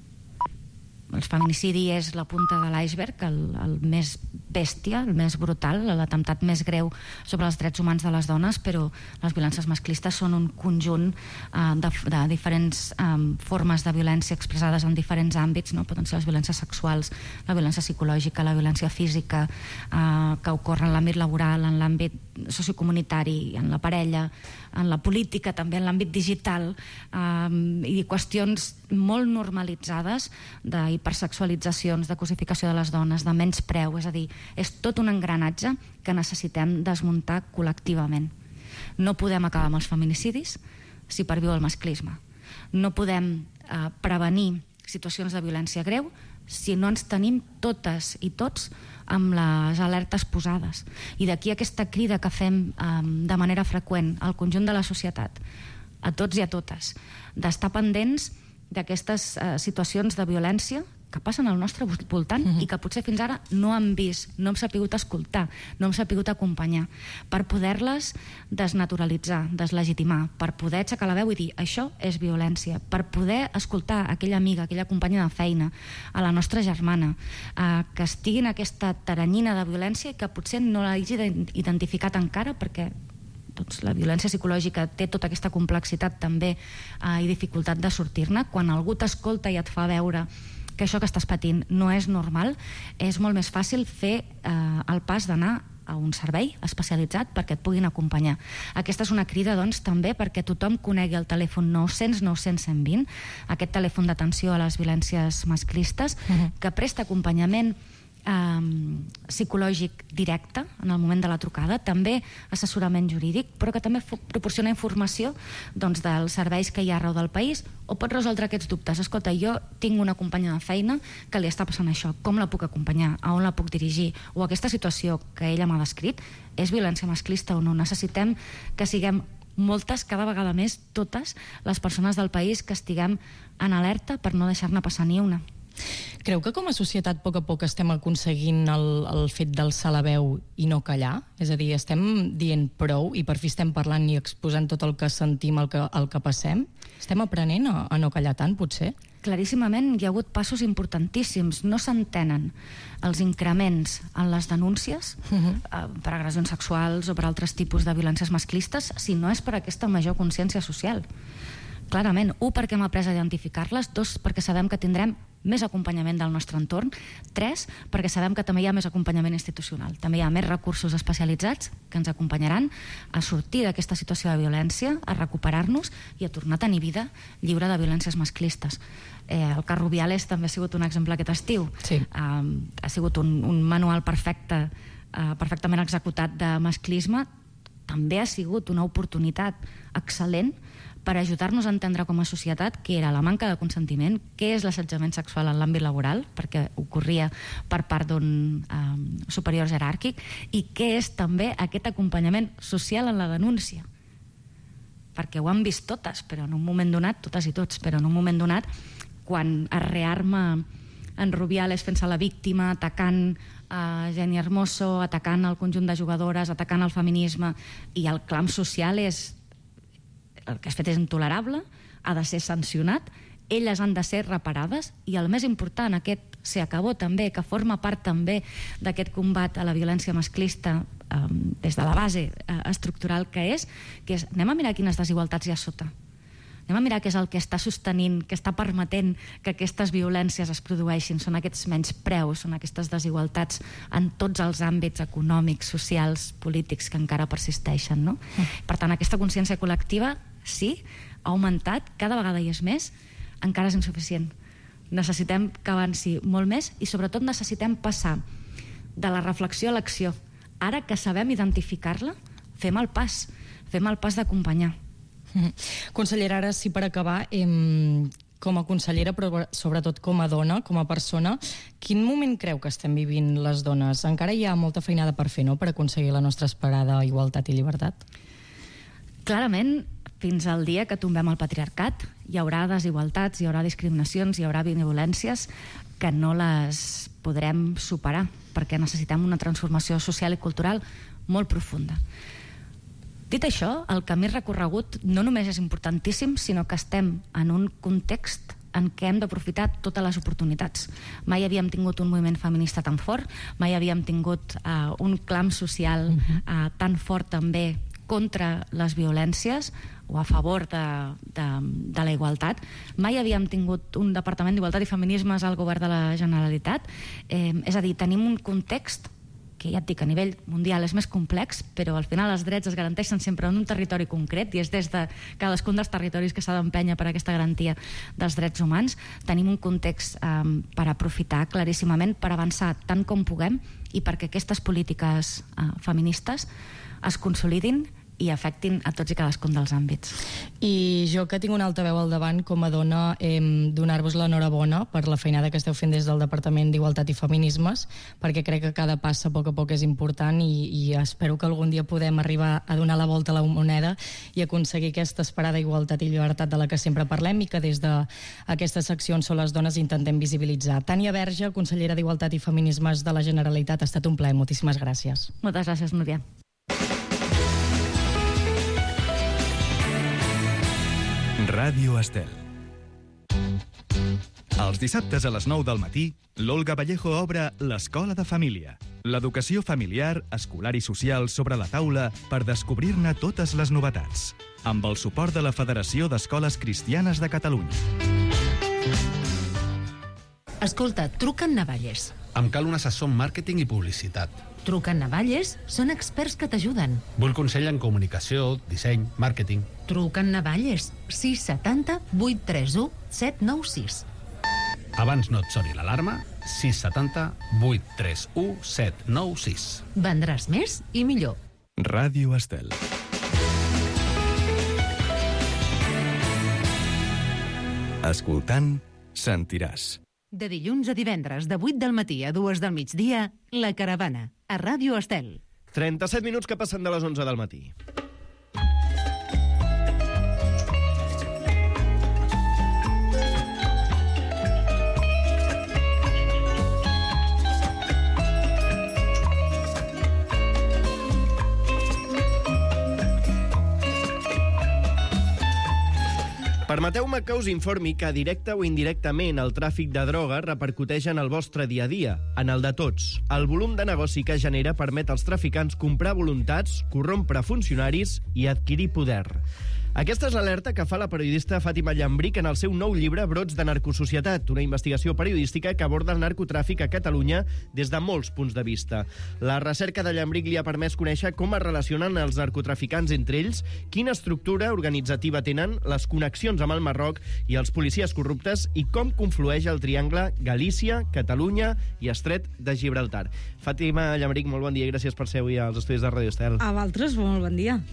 El feminicidi és la punta de l'iceberg, el més bèstia, el més brutal, l'atemptat més greu sobre els drets humans de les dones, però les violències masclistes són un conjunt de diferents formes de violència expressades en diferents àmbits, no? Poden ser les violències sexuals, la violència psicològica, la violència física, que ocorre en l'àmbit laboral, en l'àmbit sociocomunitari, en la parella, en la política, també en l'àmbit digital, i qüestions molt normalitzades d'hipersexualitzacions, de cosificació de les dones, de menyspreu, és a dir, és tot un engranatge que necessitem desmuntar col·lectivament. No podem acabar amb els feminicidis si perviu el masclisme. No podem prevenir situacions de violència greu si no ens tenim totes i tots amb les alertes posades. I d'aquí aquesta crida que fem de manera freqüent al conjunt de la societat, a tots i a totes, d'estar pendents d'aquestes situacions de violència que passen al nostre voltant i que potser fins ara no han vist, no hem sapigut escoltar, no hem sapigut acompanyar, per poder-les desnaturalitzar, deslegitimar, per poder aixecar la veu i dir això és violència, per poder escoltar aquella amiga, aquella companya de feina, a la nostra germana, que estigui en aquesta taranyina de violència i que potser no l'hagi identificat encara perquè doncs, la violència psicològica té tota aquesta complexitat també i dificultat de sortir-ne. Quan algú t'escolta i et fa veure que això que estàs patint no és normal, és molt més fàcil fer el pas d'anar a un servei especialitzat perquè et puguin acompanyar. Aquesta és una crida, doncs, també perquè tothom conegui el telèfon 900 900 120, aquest telèfon d'atenció a les violències masclistes, que presta acompanyament psicològic directe en el moment de la trucada, també assessorament jurídic, però que també proporciona informació doncs, dels serveis que hi ha arreu del país, o pot resoldre aquests dubtes. Escolta, jo tinc una companya de feina que li està passant això, com la puc acompanyar, a on la puc dirigir, o aquesta situació que ella m'ha descrit és violència masclista o no. Necessitem que siguem moltes, cada vegada més, totes les persones del país que estiguem en alerta per no deixar-ne passar ni una. Creu que com a societat a poc estem aconseguint el fet d'alçar la veu i no callar? És a dir, estem dient prou i per fi estem parlant i exposant tot el que sentim, el que passem? Estem aprenent a no callar tant, potser? Claríssimament hi ha hagut passos importantíssims. No s'entenen els increments en les denúncies per agressions sexuals o per altres tipus de violències masclistes si no és per aquesta major consciència social. Clarament, 1, perquè hem après a identificar-les, 2, perquè sabem que tindrem més acompanyament del nostre entorn, 3, perquè sabem que també hi ha més acompanyament institucional, també hi ha més recursos especialitzats que ens acompanyaran a sortir d'aquesta situació de violència, a recuperar-nos i a tornar a tenir vida lliure de violències masclistes. El cas Rubiales també ha sigut un exemple aquest estiu. Sí. Ha sigut un manual perfectament executat de masclisme, també ha sigut una oportunitat excel·lent per ajudar-nos a entendre com a societat què era la manca de consentiment, què és l'assetjament sexual en l'àmbit laboral, perquè ocorria per part d'un superior jeràrquic, i què és també aquest acompanyament social en la denúncia. Perquè ho han vist totes, però en un moment donat, totes i tots, però en un moment donat, quan es rearma en Rubiales fent-se la víctima, atacant a Jenny Hermoso, atacant el conjunt de jugadores, atacant el feminisme, i el clam social és el que has fet és intolerable, ha de ser sancionat, elles han de ser reparades, i el més important, aquest se acabó també, que forma part també d'aquest combat a la violència masclista des de la base estructural que és anem a mirar quines desigualtats hi ha sota. Anem a mirar què és el que està sostenint, que està permetent que aquestes violències es produeixin. Són aquests menyspreus, són aquestes desigualtats en tots els àmbits econòmics, socials, polítics que encara persisteixen, no? Per tant, aquesta consciència col·lectiva, sí, ha augmentat, cada vegada hi és més, encara és insuficient. Necessitem que avanci molt més i sobretot necessitem passar de la reflexió a l'acció. Ara que sabem identificar-la, fem el pas d'acompanyar. Consellera, ara sí, per acabar, com a consellera, però sobretot com a dona, com a persona, quin moment creu que estem vivint les dones? Encara hi ha molta feinada per fer, no?, per aconseguir la nostra esperada igualtat i llibertat? Clarament, fins al dia que tombem el patriarcat, hi haurà desigualtats, hi haurà discriminacions, hi haurà violències que no les podrem superar, perquè necessitem una transformació social i cultural molt profunda. Dit això, el camí recorregut no només és importantíssim, sinó que estem en un context en què hem d'aprofitar totes les oportunitats. Mai havíem tingut un moviment feminista tan fort, mai havíem tingut un clam social tan fort també contra les violències o a favor de la igualtat. Mai havíem tingut un Departament d'Igualtat i Feminismes al govern de la Generalitat. És a dir, tenim un context que ja et dic, a nivell mundial és més complex, però al final els drets es garanteixen sempre en un territori concret i és des de cadascun dels territoris que s'ha d'empènyer per aquesta garantia dels drets humans. Tenim un context per aprofitar claríssimament, per avançar tant com puguem i perquè aquestes polítiques feministes es consolidin i afectin a tots i cadascun dels àmbits. I jo, que tinc un altaveu al davant, com a dona, donar-vos l'enhorabona per la feinada que esteu fent des del Departament d'Igualtat i Feminismes, perquè crec que cada pas a poc és important i espero que algun dia podem arribar a donar la volta a la moneda i aconseguir aquesta esperada igualtat i llibertat de la que sempre parlem i que des d'aquestes seccions Són les dones intentem visibilitzar. Tània Verge, consellera d'Igualtat i Feminismes de la Generalitat, ha estat un plaer. Moltíssimes gràcies. Moltes gràcies, Núria. Ràdio Estel. Els dissabtes a les 9 del matí, l'Olga Vallejo obre l'Escola de Família. L'educació familiar, escolar i social sobre la taula per descobrir-ne totes les novetats. Amb el suport de la Federació d'Escoles Cristianes de Catalunya. Escolta, truca en Navalles. Em cal un assessor en màrqueting i publicitat. Truca en Navalles, són experts que t'ajuden. Vull consell en comunicació, disseny, màrqueting. Truca en Navalles, 670 831 796. Abans no et soni l'alarma, 670 831 796. Vendràs més i millor. Ràdio Estel. Escoltant, sentiràs. De dilluns a divendres, de 8 del matí a 2 del migdia, La Caravana, a Ràdio Estel. 37 minuts que passen de les 11 del matí. Permeteu-me que us informi que directe o indirectament el tràfic de droga repercuteix en el vostre dia a dia, en el de tots. El volum de negoci que genera permet als traficants comprar voluntats, corrompre funcionaris i adquirir poder. Aquesta és l'alerta que fa la periodista Fàtima Llambric en el seu nou llibre Brots de narcosocietat, una investigació periodística que aborda el narcotràfic a Catalunya des de molts punts de vista. La recerca de Llambric li ha permès conèixer com es relacionen els narcotraficants entre ells, quina estructura organitzativa tenen, les connexions amb el Marroc i els policies corruptes i com conflueix el triangle Galícia, Catalunya i Estret de Gibraltar. Fàtima Llambric, molt bon dia i gràcies per ser avui als estudis de Ràdio Estel. A vosaltres, molt bon dia.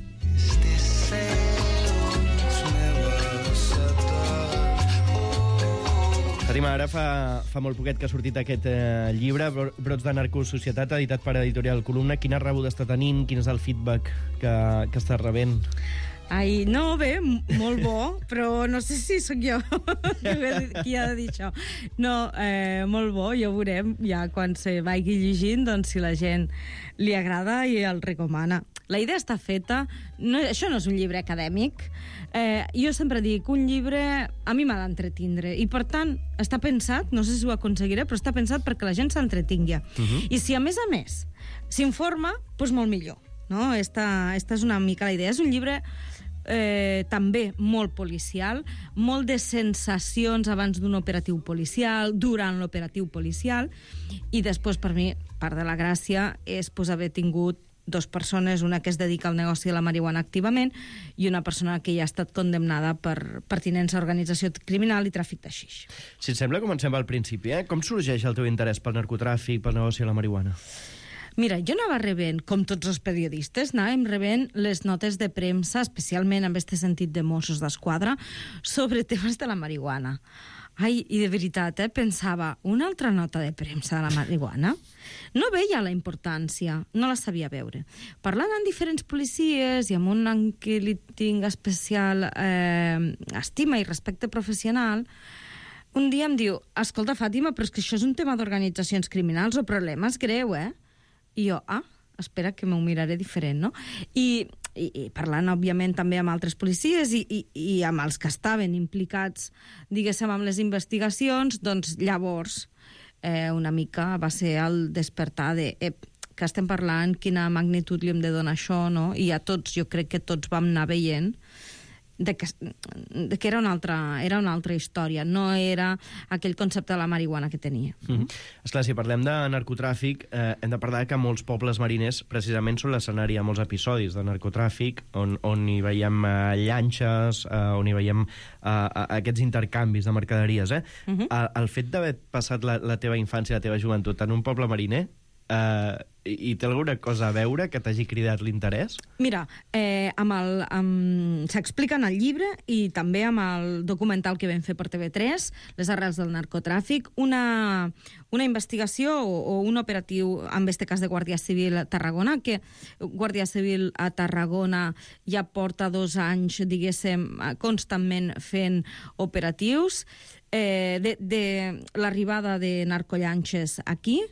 Fàtima, ara fa molt poquet que ha sortit aquest llibre, Brots de narcosocietat, editat per Editorial Columna. Quina rebuda està tenint? Quin és el feedback que està rebent? Ai, no, bé, molt bo, però no sé si sóc jo qui ha de dir això. No, molt bo, ja ho veurem, ja quan se vagi llegint, doncs si la gent li agrada i el recomana. La idea està feta, això no és un llibre acadèmic, jo sempre dic, un llibre a mi m'ha d'entretindre, i per tant està pensat, no sé si ho aconseguiré, però està pensat perquè la gent s'entretingui. I si a més s'informa, doncs molt millor. No? Esta és una mica la idea. És un llibre també molt policial, molt de sensacions abans d'un operatiu policial, durant l'operatiu policial, i després, per mi, part de la gràcia és haver tingut 2 persones, una que es dedica al negoci de la marihuana activament i una persona que ja ha estat condemnada per pertinença a organització criminal i tràfic de xix. Si et sembla, comencem al principi. Com sorgeix el teu interès pel narcotràfic, pel negoci de la marihuana? Mira, jo anava rebent, com tots els periodistes, anàvem rebent les notes de premsa, especialment en aquest sentit de Mossos d'Esquadra, sobre temes de la marihuana. Ai, i de veritat, pensava, una altra nota de premsa de la marihuana? No veia la importància, no la sabia veure. Parlant amb diferents policies i amb un que li tinc especial estima i respecte professional, un dia em diu, escolta, Fàtima, però és que això és un tema d'organitzacions criminals o problemes greu, I jo, espera, que m'ho miraré diferent, no? I parlant, òbviament, també amb altres policies i amb els que estaven implicats, diguéssim, amb les investigacions, doncs llavors una mica va ser el despertar de que estem parlant, quina magnitud li hem de donar això, no? I a tots, jo crec que tots vam anar veient de que era una altra història, no era aquell concepte de la marihuana que tenia. Esclar, si parlem de narcotràfic, hem de parlar que molts pobles mariners precisament són l'escenari a molts episodis de narcotràfic, on hi veiem llanxes, on hi veiem aquests intercanvis de mercaderies. El fet d'haver passat la teva infància i la teva joventut en un poble mariner, i té alguna cosa a veure que t'hagi cridat l'interès? Mira, s'explica en el llibre i també amb el documental que vam fer per TV3, Les arrels del narcotràfic, una investigació o un operatiu, en este cas de Guàrdia Civil a Tarragona, que Guàrdia Civil a Tarragona ja porta 2 anys, diguéssim, constantment fent operatius de l'arribada de narcollanxes aquí,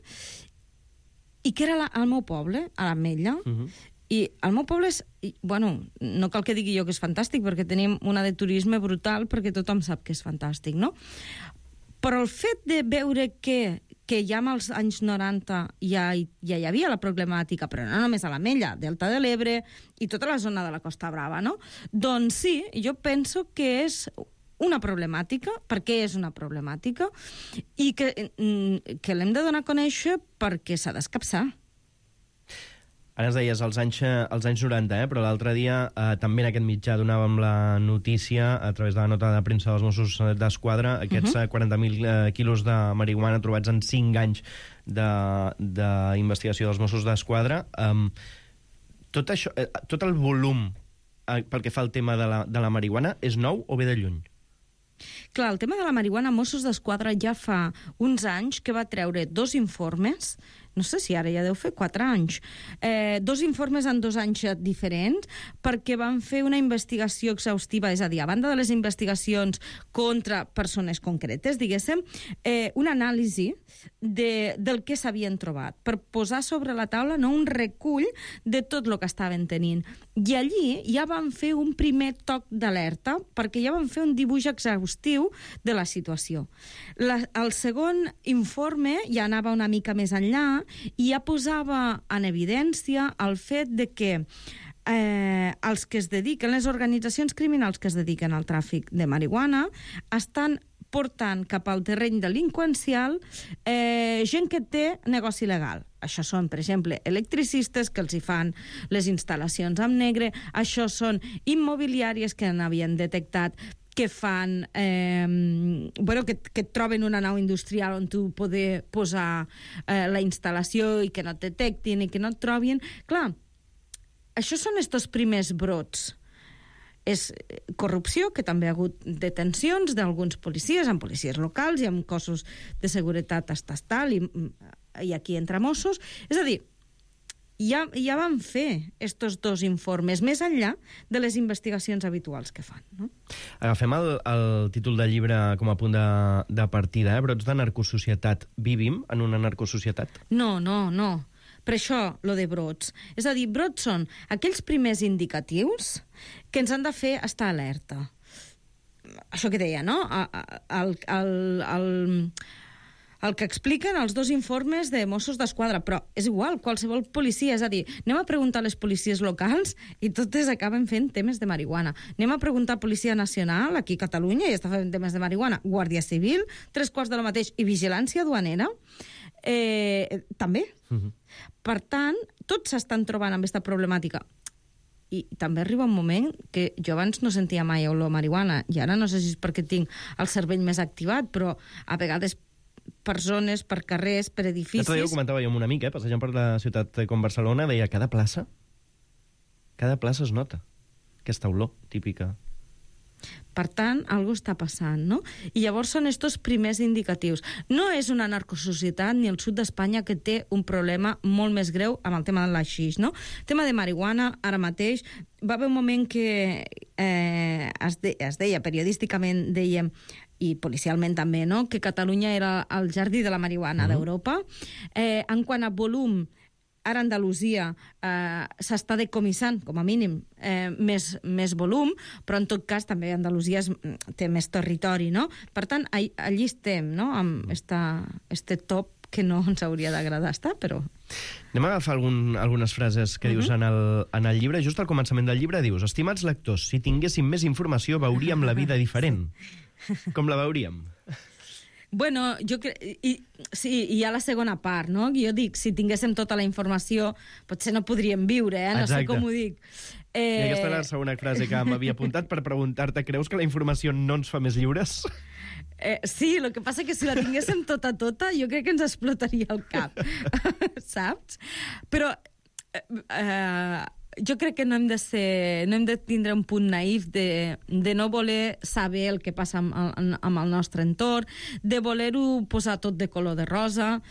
i que era al meu poble, a l'Ametlla, i el meu poble és, bueno, no cal que digui jo que és fantàstic, perquè tenim una de turisme brutal, perquè tothom sap que és fantàstic, no? Però el fet de veure que ja als anys 90 ja hi havia la problemàtica, però no només a l'Ametlla, Delta de l'Ebre i tota la zona de la Costa Brava, no? Doncs sí, jo penso que és una problemàtica, perquè és una problemàtica, i que l'hem de donar a conèixer perquè s'ha d'escapçar. Ara ens deies els anys 90, però l'altre dia també en aquest mitjà donàvem la notícia, a través de la nota de premsa dels Mossos d'Esquadra, aquests 40.000 quilos de marihuana trobats en 5 anys d'investigació dels Mossos d'Esquadra. Tot això, tot el volum pel que fa al tema de la marihuana és nou o ve de lluny? Clar, el tema de la marihuana, Mossos d'Esquadra ja fa uns anys que va treure 2 informes, no sé si ara ja deu fer 4 anys, 2 informes en 2 anys diferents, perquè van fer una investigació exhaustiva, és a dir, a banda de les investigacions contra persones concretes, diguéssim, una anàlisi del que s'havien trobat, per posar sobre la taula un recull de tot el que estaven tenint. I allí ja van fer un primer toc d'alerta, perquè ja van fer un dibuix exhaustiu de la situació. El segon informe ja anava una mica més enllà i ja posava en evidència el fet de que els que es dediquen, les organitzacions criminals que es dediquen al tràfic de marihuana, estan portant cap al terreny delinqüencial gent que té negoci legal. Això són, per exemple, electricistes que els hi fan les instal·lacions en negre, això són immobiliàries que n'havien detectat que fan, que et troben una nau industrial on tu poder posar la instal·lació i que no et detectin i que no et trobin. Clar, això són estos primers brots. És corrupció, que també ha hagut detencions d'alguns policies, amb policies locals i amb cossos de seguretat estatal i aquí entre Mossos. És a dir, ja van fer estos 2 informes, més enllà de les investigacions habituals que fan. No? Agafem el títol del llibre com a punt de partida, Brots de narcosocietat. Vivim en una narcosocietat? No. Per això, lo de brots. És a dir, brots són aquells primers indicatius que ens han de fer estar alerta. Això que deia, no? El que expliquen els 2 informes de Mossos d'Esquadra, però és igual, qualsevol policia, és a dir, anem a preguntar a les policies locals i totes acaben fent temes de marihuana. Anem a preguntar a Policia Nacional, aquí a Catalunya, i està fent temes de marihuana. Guàrdia Civil, 3/4 de lo mateix, i Vigilància Duanera, també. Per tant, tots s'estan trobant amb aquesta problemàtica. I també arriba un moment que jo abans no sentia mai olor a marihuana, i ara no sé si és perquè tinc el cervell més activat, però a vegades per zones, per carrers, per edificis... L'altre dia ho comentava jo amb un amic, passejant per la ciutat com Barcelona, deia, cada plaça es nota aquesta olor típica. Per tant, alguna cosa està passant, no? I llavors són estos primers indicatius. No és una narcosocietat ni el sud d'Espanya que té un problema molt més greu amb el tema de l'haixix, no? El tema de marihuana, ara mateix, va haver un moment que es deia, periodísticament dèiem, i policialment també, no?, que Catalunya era el jardí de la marihuana d'Europa. En quant a volum, ara Andalusia s'està decomissant, com a mínim, més volum, però en tot cas també Andalusia té més territori, no? Per tant, allí estem, no?, amb este top que no ens hauria d'agradar estar, però... Anem a agafar algunes frases que dius en el llibre. Just al començament del llibre dius: estimats lectors, si tinguéssim més informació veuríem la vida diferent. Com la veuríem? Bueno, jo crec... Sí, hi ha la segona part, no? Jo dic, si tinguéssim tota la informació, potser no podríem viure, no sé com ho dic. I aquesta és la segona frase que m'havia apuntat per preguntar-te: creus que la informació no ens fa més lliures? Sí, el que passa que si la tinguéssim tota, jo crec que ens explotaria el cap, saps? Però jo crec que no hem de tindre un punt naïf de no voler saber el que passa amb el nostre entorn, de voler-ho posar tot de color de rosa.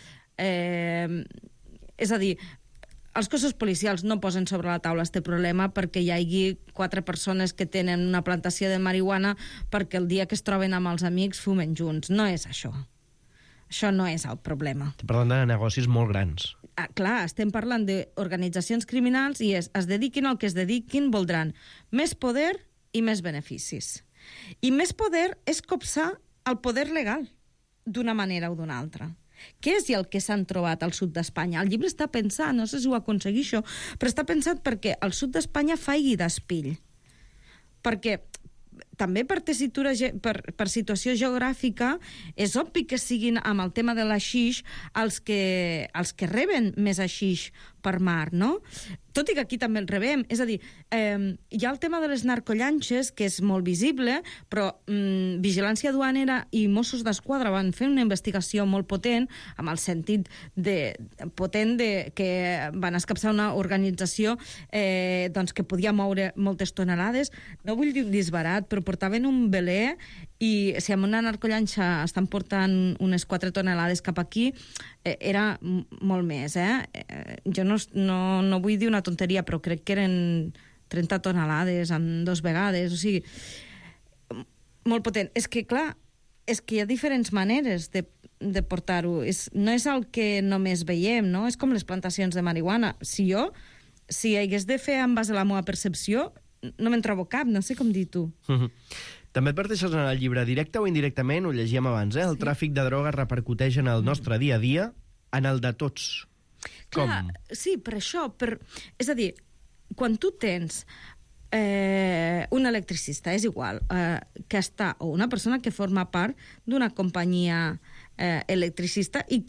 És a dir, els cossos policials no posen sobre la taula este problema perquè hi hagi 4 persones que tenen una plantació de marihuana perquè el dia que es troben amb els amics fumen junts. No és això. Això no és el problema. Parlant de negocis molt grans. Clar, estem parlant d'organitzacions criminals i es dediquin al que es dediquin, voldran més poder i més beneficis. I més poder és copsar el poder legal, d'una manera o d'una altra. Què és el que s'han trobat al sud d'Espanya? El llibre està pensat, no sé si ho aconseguir això, però està pensat perquè el sud d'Espanya faigui d'espill. Perquè també per situació geogràfica és obvi que siguin amb el tema de l'haixix els que reben més haixix per mar, no? Tot i que aquí també el rebem. És a dir, hi ha el tema de les narcollanxes, que és molt visible, però Vigilància Duanera i Mossos d'Esquadra van fer una investigació molt potent, amb el sentit que van escapçar una organització que podia moure moltes tonelades. No vull dir un disbarat, però portaven un veler i si amb una narcollanxa estan portant unes 4 tonelades cap aquí, era molt més, Jo no vull dir una tonteria, però crec que eren 30 tonelades en 2 vegades, o sigui, molt potent. És que, clar, hi ha diferents maneres de portar-ho. No és el que només veiem, no? És com les plantacions de marihuana. Si hagués de fer en base a la meva percepció, no me'n trobo cap, no sé com dir tu. També adverteixes en el llibre, directe o indirectament, ho llegíem abans, el tràfic de drogues repercuteix en el nostre dia a dia, en el de tots. Com? Clar, sí, per això. És a dir, quan tu tens un electricista, és igual, o una persona que forma part d'una companyia elèctrica i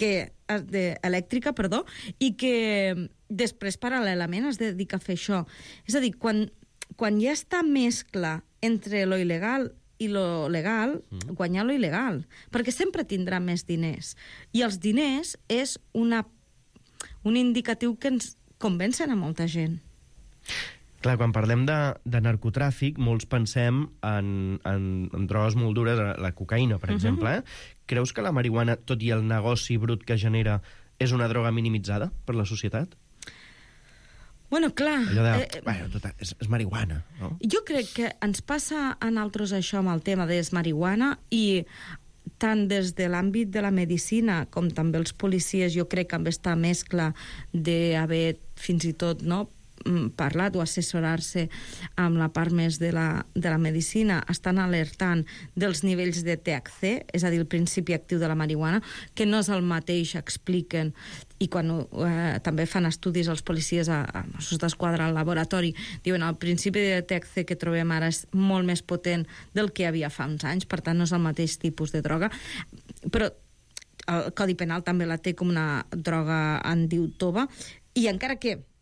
que després paral·lelament es dedica a fer això. És a dir, quan ja està mescla entre lo il·legal i lo legal, guanyar lo il·legal, perquè sempre tindrà més diners. I els diners és un indicatiu que ens convencen a molta gent. Clar, quan parlem de narcotràfic, molts pensem en drogues molt dures, la cocaïna, per exemple. Creus que la marihuana, tot i el negoci brut que genera, és una droga minimitzada per la societat? Bueno, clar... Allò és marihuana, no? Jo crec que ens passa a nosaltres això amb el tema de marihuana i tant des de l'àmbit de la medicina com també els policies, jo crec que amb aquesta mescla d'haver fins i tot parlat o assessorar-se amb la part més de la medicina, estan alertant dels nivells de THC, és a dir, el principi actiu de la marihuana, que no és el mateix, expliquen, i quan també fan estudis els policies a Mossos d'Esquadra al laboratori, diuen el principi de THC que trobem ara és molt més potent del que hi havia fa uns anys, per tant no és el mateix tipus de droga, però el Codi Penal també la té com una droga en diu tova, i encara que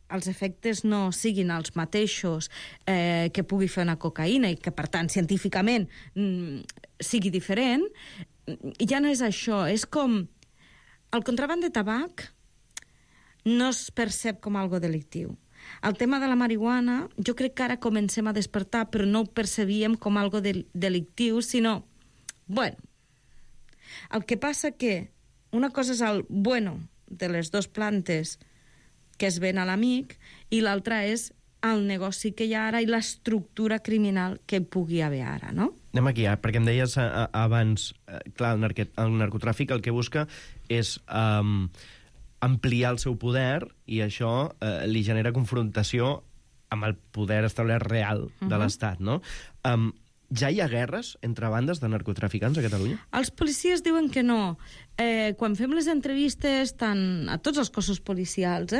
els efectes no siguin els mateixos que pugui fer una cocaïna i que, per tant, científicament sigui diferent, ja no és això. És com... El contraban de tabac no es percep com algo delictiu. El tema de la marihuana, jo crec que ara comencem a despertar, però no ho percebíem com algo delictiu, sinó... Bueno, el que passa que una cosa és el bueno de les dues plantes que es ven a l'amic i l'altra és el negoci que hi ha ara i l'estructura criminal que hi pugui haver ara, no? Anem aquí, perquè em deies abans, clar, el narcotràfic el que busca és ampliar el seu poder i això li genera confrontació amb el poder establert real de l'Estat, no? Ja hi ha guerres entre bandes de narcotraficants a Catalunya? Els policies diuen que no. Quan fem les entrevistes tant a tots els cossos policials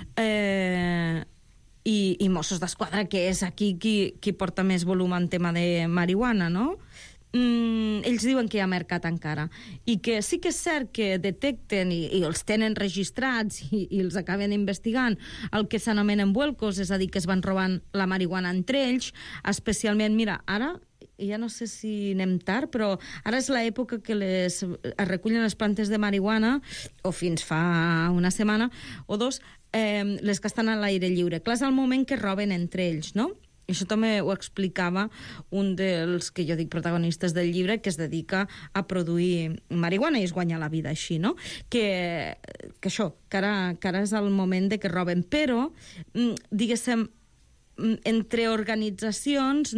i Mossos d'Esquadra, que és aquí qui porta més volum en tema de marihuana, no? Ells diuen que hi ha mercat encara i que sí que és cert que detecten i els tenen registrats i els acaben investigant el que s'anomenen vuelcos, és a dir, que es van robant la marihuana entre ells, especialment, mira, ara ja no sé si anem tard, però ara és l'època que es recullen les plantes de marihuana, o fins fa una setmana o dos, les que estan a l'aire lliure. Clar, és el moment que roben entre ells, no? I això també ho explicava un dels, que jo dic, protagonistes del llibre, que es dedica a produir marihuana i es guanya la vida així, no? Que això, que ara és el moment de que roben. Però, diguéssim, entre organitzacions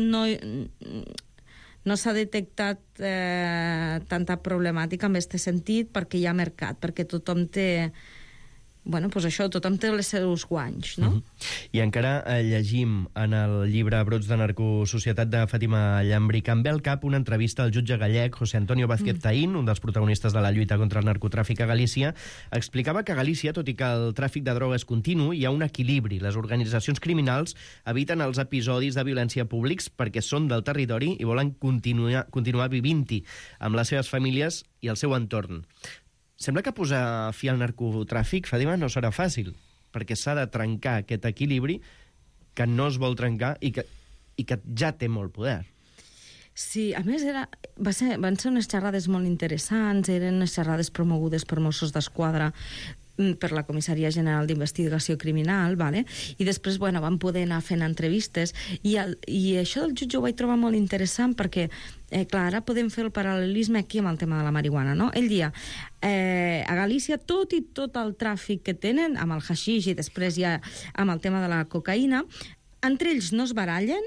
no s'ha detectat tanta problemàtica en aquest sentit perquè hi ha mercat, perquè tothom té... Bueno, doncs això, tothom té els seus guanys, no? I encara llegim en el llibre Brots de narcosocietat de Fàtima Llambrí que em ve al cap una entrevista al jutge gallec José Antonio Vázquez Taín, un dels protagonistes de la lluita contra el narcotràfic a Galícia. Explicava que a Galícia, tot i que el tràfic de droga és continu, hi ha un equilibri. Les organitzacions criminals eviten els episodis de violència públics perquè són del territori i volen continuar vivint-hi amb les seves famílies i el seu entorn. Sembla que posar fi al narcotràfic, Fàtima, no serà fàcil, perquè s'ha de trencar aquest equilibri que no es vol trencar i que ja té molt poder. Sí, a més van ser unes xerrades molt interessants, eren unes xerrades promogudes per Mossos d'Esquadra, per la Comissaria General d'Investigació Criminal, vale? I després, bueno, van poder anar fent entrevistes, i això del jutge ho vaig trobar molt interessant perquè, clar, ara podem fer el paral·lelisme aquí amb el tema de la marihuana, no? Ell dia, a Galícia, tot el tràfic que tenen, amb el haixix i després ja amb el tema de la cocaïna, entre ells no es barallen,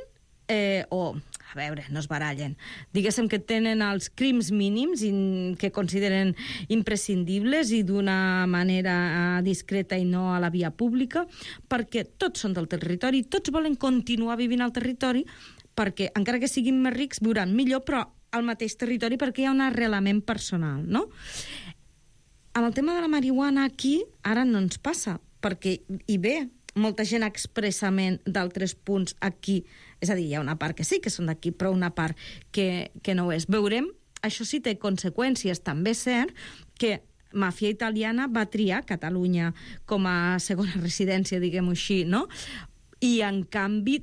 a veure, no es barallen. Diguéssim que tenen els crims mínims que consideren imprescindibles i d'una manera discreta i no a la via pública, perquè tots són del territori, tots volen continuar vivint al territori, perquè encara que siguin més rics, viuran millor, però al mateix territori perquè hi ha un arrelament personal, no? Amb el tema de la marihuana aquí, ara no ens passa, perquè hi ve molta gent expressament d'altres punts aquí. És a dir, hi ha una part que sí que són d'aquí, però una part que no ho és. Veurem, això sí té conseqüències. També és cert que màfia italiana va triar Catalunya com a segona residència, diguem-ho així, no? I, en canvi,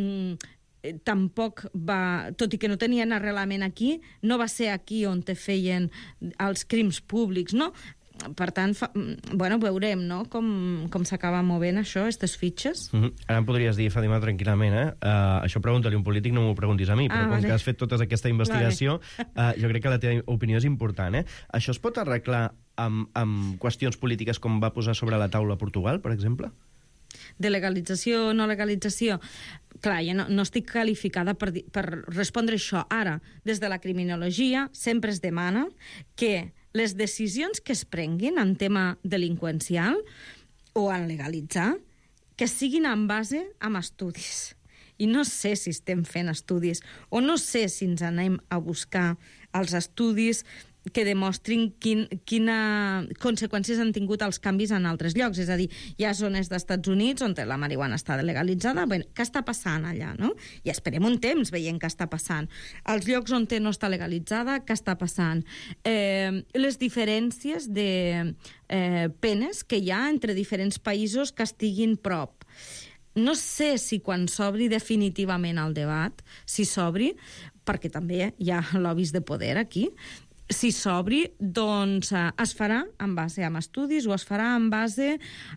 tampoc va... Tot i que no tenien arrelament aquí, no va ser aquí on te feien els crims públics, no? Per tant, bueno, veurem, no?, com s'acaba movent això, aquestes fitxes. Ara em podries dir, Fàtima, tranquil·lament, això pregunta-li a un polític, no m'ho preguntis a mi, però com que has fet tota aquesta investigació, jo crec que la teva opinió és important, Això es pot arreglar amb qüestions polítiques com va posar sobre la taula Portugal, per exemple? De legalització o no legalització? Clar, jo no estic qualificada per respondre això. Ara, des de la criminologia, sempre es demana que les decisions que es prenguin en tema delinqüencial o en legalitzar, que siguin en base amb estudis. I no sé si estem fent estudis, o no sé si ens anem a buscar els estudis que demostrin quina conseqüències han tingut els canvis en altres llocs. És a dir, hi ha zones d'Estats Units on la marihuana està legalitzada. Bé, què està passant allà, no? I esperem un temps veient què està passant. Els llocs on no està legalitzada, què està passant? Les diferències de penes que hi ha entre diferents països que estiguin prop. No sé si quan s'obri definitivament el debat, si s'obri, perquè també hi ha lobbies de poder aquí, si s'obri, doncs es farà en base a estudis o es farà en base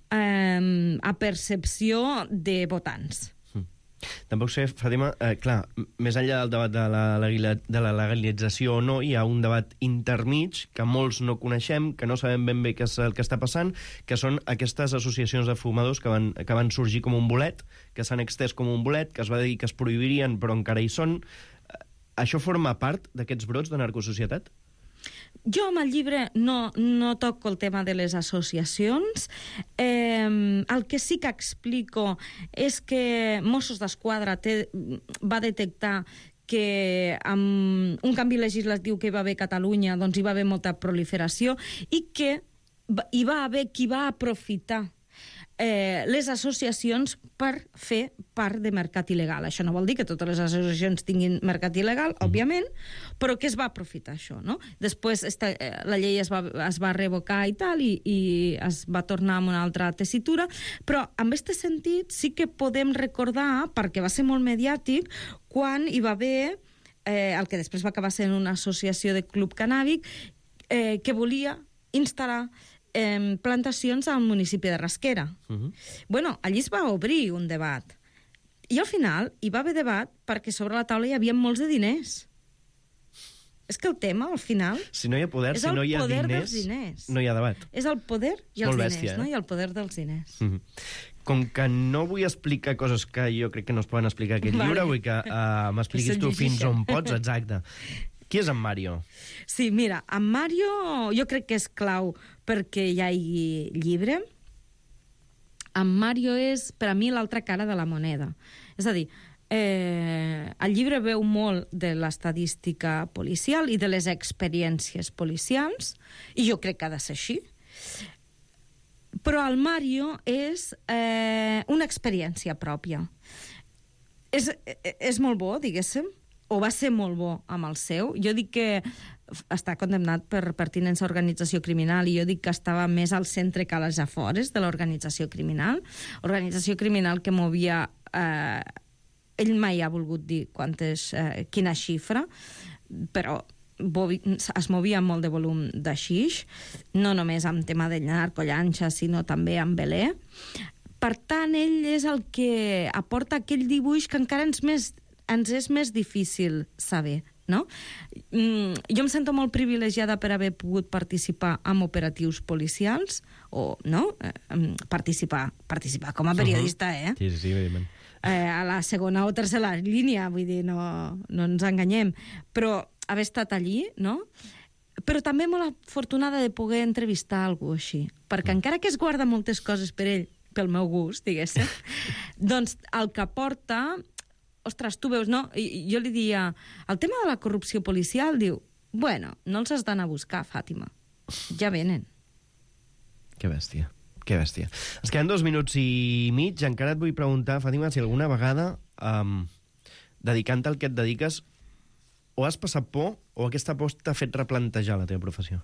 a percepció de votants. Tampoc sé, Fàtima, clar, més enllà del debat de la legalització o no, hi ha un debat intermig que molts no coneixem, que no sabem ben bé què és el que està passant, que són aquestes associacions de fumadors que van sorgir com un bolet, que s'han extès com un bolet, que es va dir que es prohibirien però encara hi són. Això forma part d'aquests brots de narcosocietat? Jo amb el llibre no toco el tema de les associacions. El que sí que explico és que Mossos d'Esquadra va detectar que amb un canvi legislatiu que hi va haver a Catalunya doncs hi va haver molta proliferació i que hi va haver qui va aprofitar les associacions per fer part de mercat il·legal. Això no vol dir que totes les associacions tinguin mercat il·legal, òbviament, però que es va aprofitar això, no? Després la llei es va revocar i tal, i es va tornar amb una altra tessitura, però en aquest sentit sí que podem recordar, perquè va ser molt mediàtic, quan hi va haver el que després va acabar sent una associació de club cannàbic que volia instal·lar plantacions al municipi de Rasquera. Bueno, allí es va obrir un debat. I al final hi va haver debat perquè sobre la taula hi havia molts de diners. És que el tema, al final... Si no hi ha poder, si no hi ha diners, no hi ha debat. És el poder i els diners, no? I el poder dels diners. Com que no vull explicar coses que jo crec que no es poden explicar a aquest llibre, vull que m'expliquis tu fins on pots, exacte. Qui és en Mario? Sí, mira, en Mario jo crec que és clau perquè hi hagi llibre. En Mario és, per a mi, l'altra cara de la moneda. És a dir, el llibre veu molt de l'estadística policial i de les experiències policials, i jo crec que ha de ser així. Però el Mario és una experiència pròpia. És molt bo, diguéssim, o va ser molt bo amb el seu. Jo dic que està condemnat per pertinença a organització criminal i jo dic que estava més al centre que a les afores de l'organització criminal. Organització criminal que movia... ell mai ha volgut dir quina xifra, però es movia amb molt de volum de xix, no només amb tema de narcollanxa, sinó també amb velè. Per tant, ell és el que aporta aquell dibuix que encara ens és més difícil saber, no? Jo em sento molt privilegiada per haver pogut participar en operatius policials, o, no? Participar com a periodista, Sí, evidentment. A la segona o tercera línia, vull dir, no ens enganyem, però haver estat allí, no? Però també molt afortunada de poder entrevistar algú així, perquè encara que es guarda moltes coses per ell, pel meu gust, diguéssim, doncs el que porta... Ostres, tu veus, no? Jo li dia... El tema de la corrupció policial, diu... Bueno, no els has d'anar a buscar, Fàtima. Ja venen. Que bèstia, que bèstia. Ens queden 2 minuts i mig. Encara et vull preguntar, Fàtima, si alguna vegada, dedicant-te al que et dediques, o has passat por, o aquesta por t'ha fet replantejar la teva professió?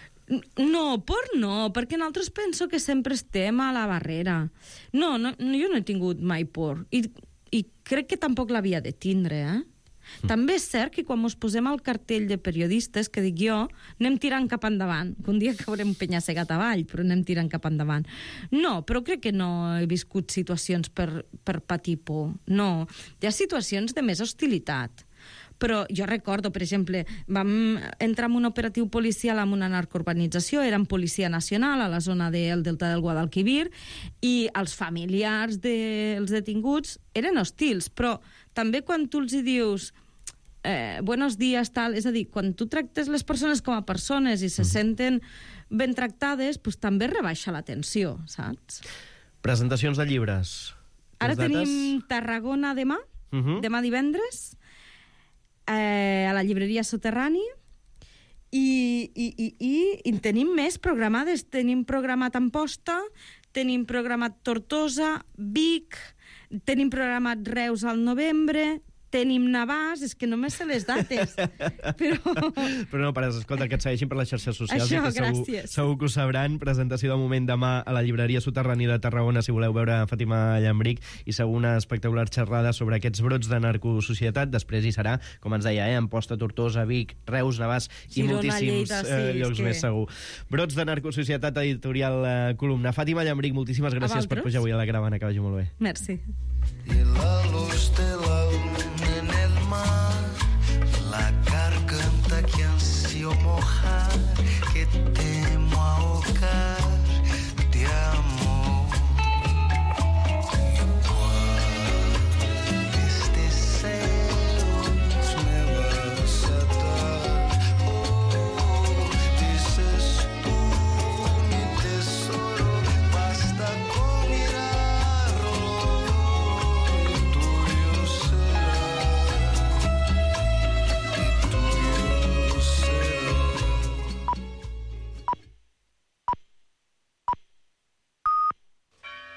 No, por no, perquè nosaltres penso que sempre estem a la barrera. No, jo no he tingut mai por. I crec que tampoc l'havia de tindre, També és cert que quan ens posem al cartell de periodistes, que dic jo, anem tirant cap endavant, que un dia caurem penya-segat avall, però anem tirant cap endavant. No, però crec que no he viscut situacions per patir por. No, hi ha situacions de més hostilitat. Però jo recordo, per exemple, vam entrar en un operatiu policial en una narcourbanització, érem Policia Nacional a la zona del Delta del Guadalquivir, i els familiars dels detinguts eren hostils, però també quan tu els dius buenos días, tal, és a dir, quan tu tractes les persones com a persones i se senten ben tractades, doncs també rebaixa la tensió, saps? Presentacions de llibres. Ara tenim Tarragona demà, demà divendres, a la llibreria Soterrani, I tenim més programades. Tenim programat Amposta, tenim programat Tortosa, Vic, tenim programat Reus al novembre, tenim Navàs, és que no me sé les dates. Però no pares, escolta, que et segueixin per les xarxes socials. Això, que gràcies. Segur que ho sabran. Presentació de moment demà a la llibreria Soterrani de Tarragona, si voleu veure Fàtima Llambric, i segur una espectacular xerrada sobre aquests brots de narcosocietat. Després hi serà, com ens deia, Amposta, Tortosa, Vic, Reus, Navàs i Girona, moltíssims Lleida, sí, llocs més, segur. Brots de narcosocietat, editorial Columna. Fàtima Llambric, moltíssimes gràcies per pujar avui a la caravana, que vagi molt bé. Merci. Y la luz de la luna en el mar, la garganta que ansio mojar, que te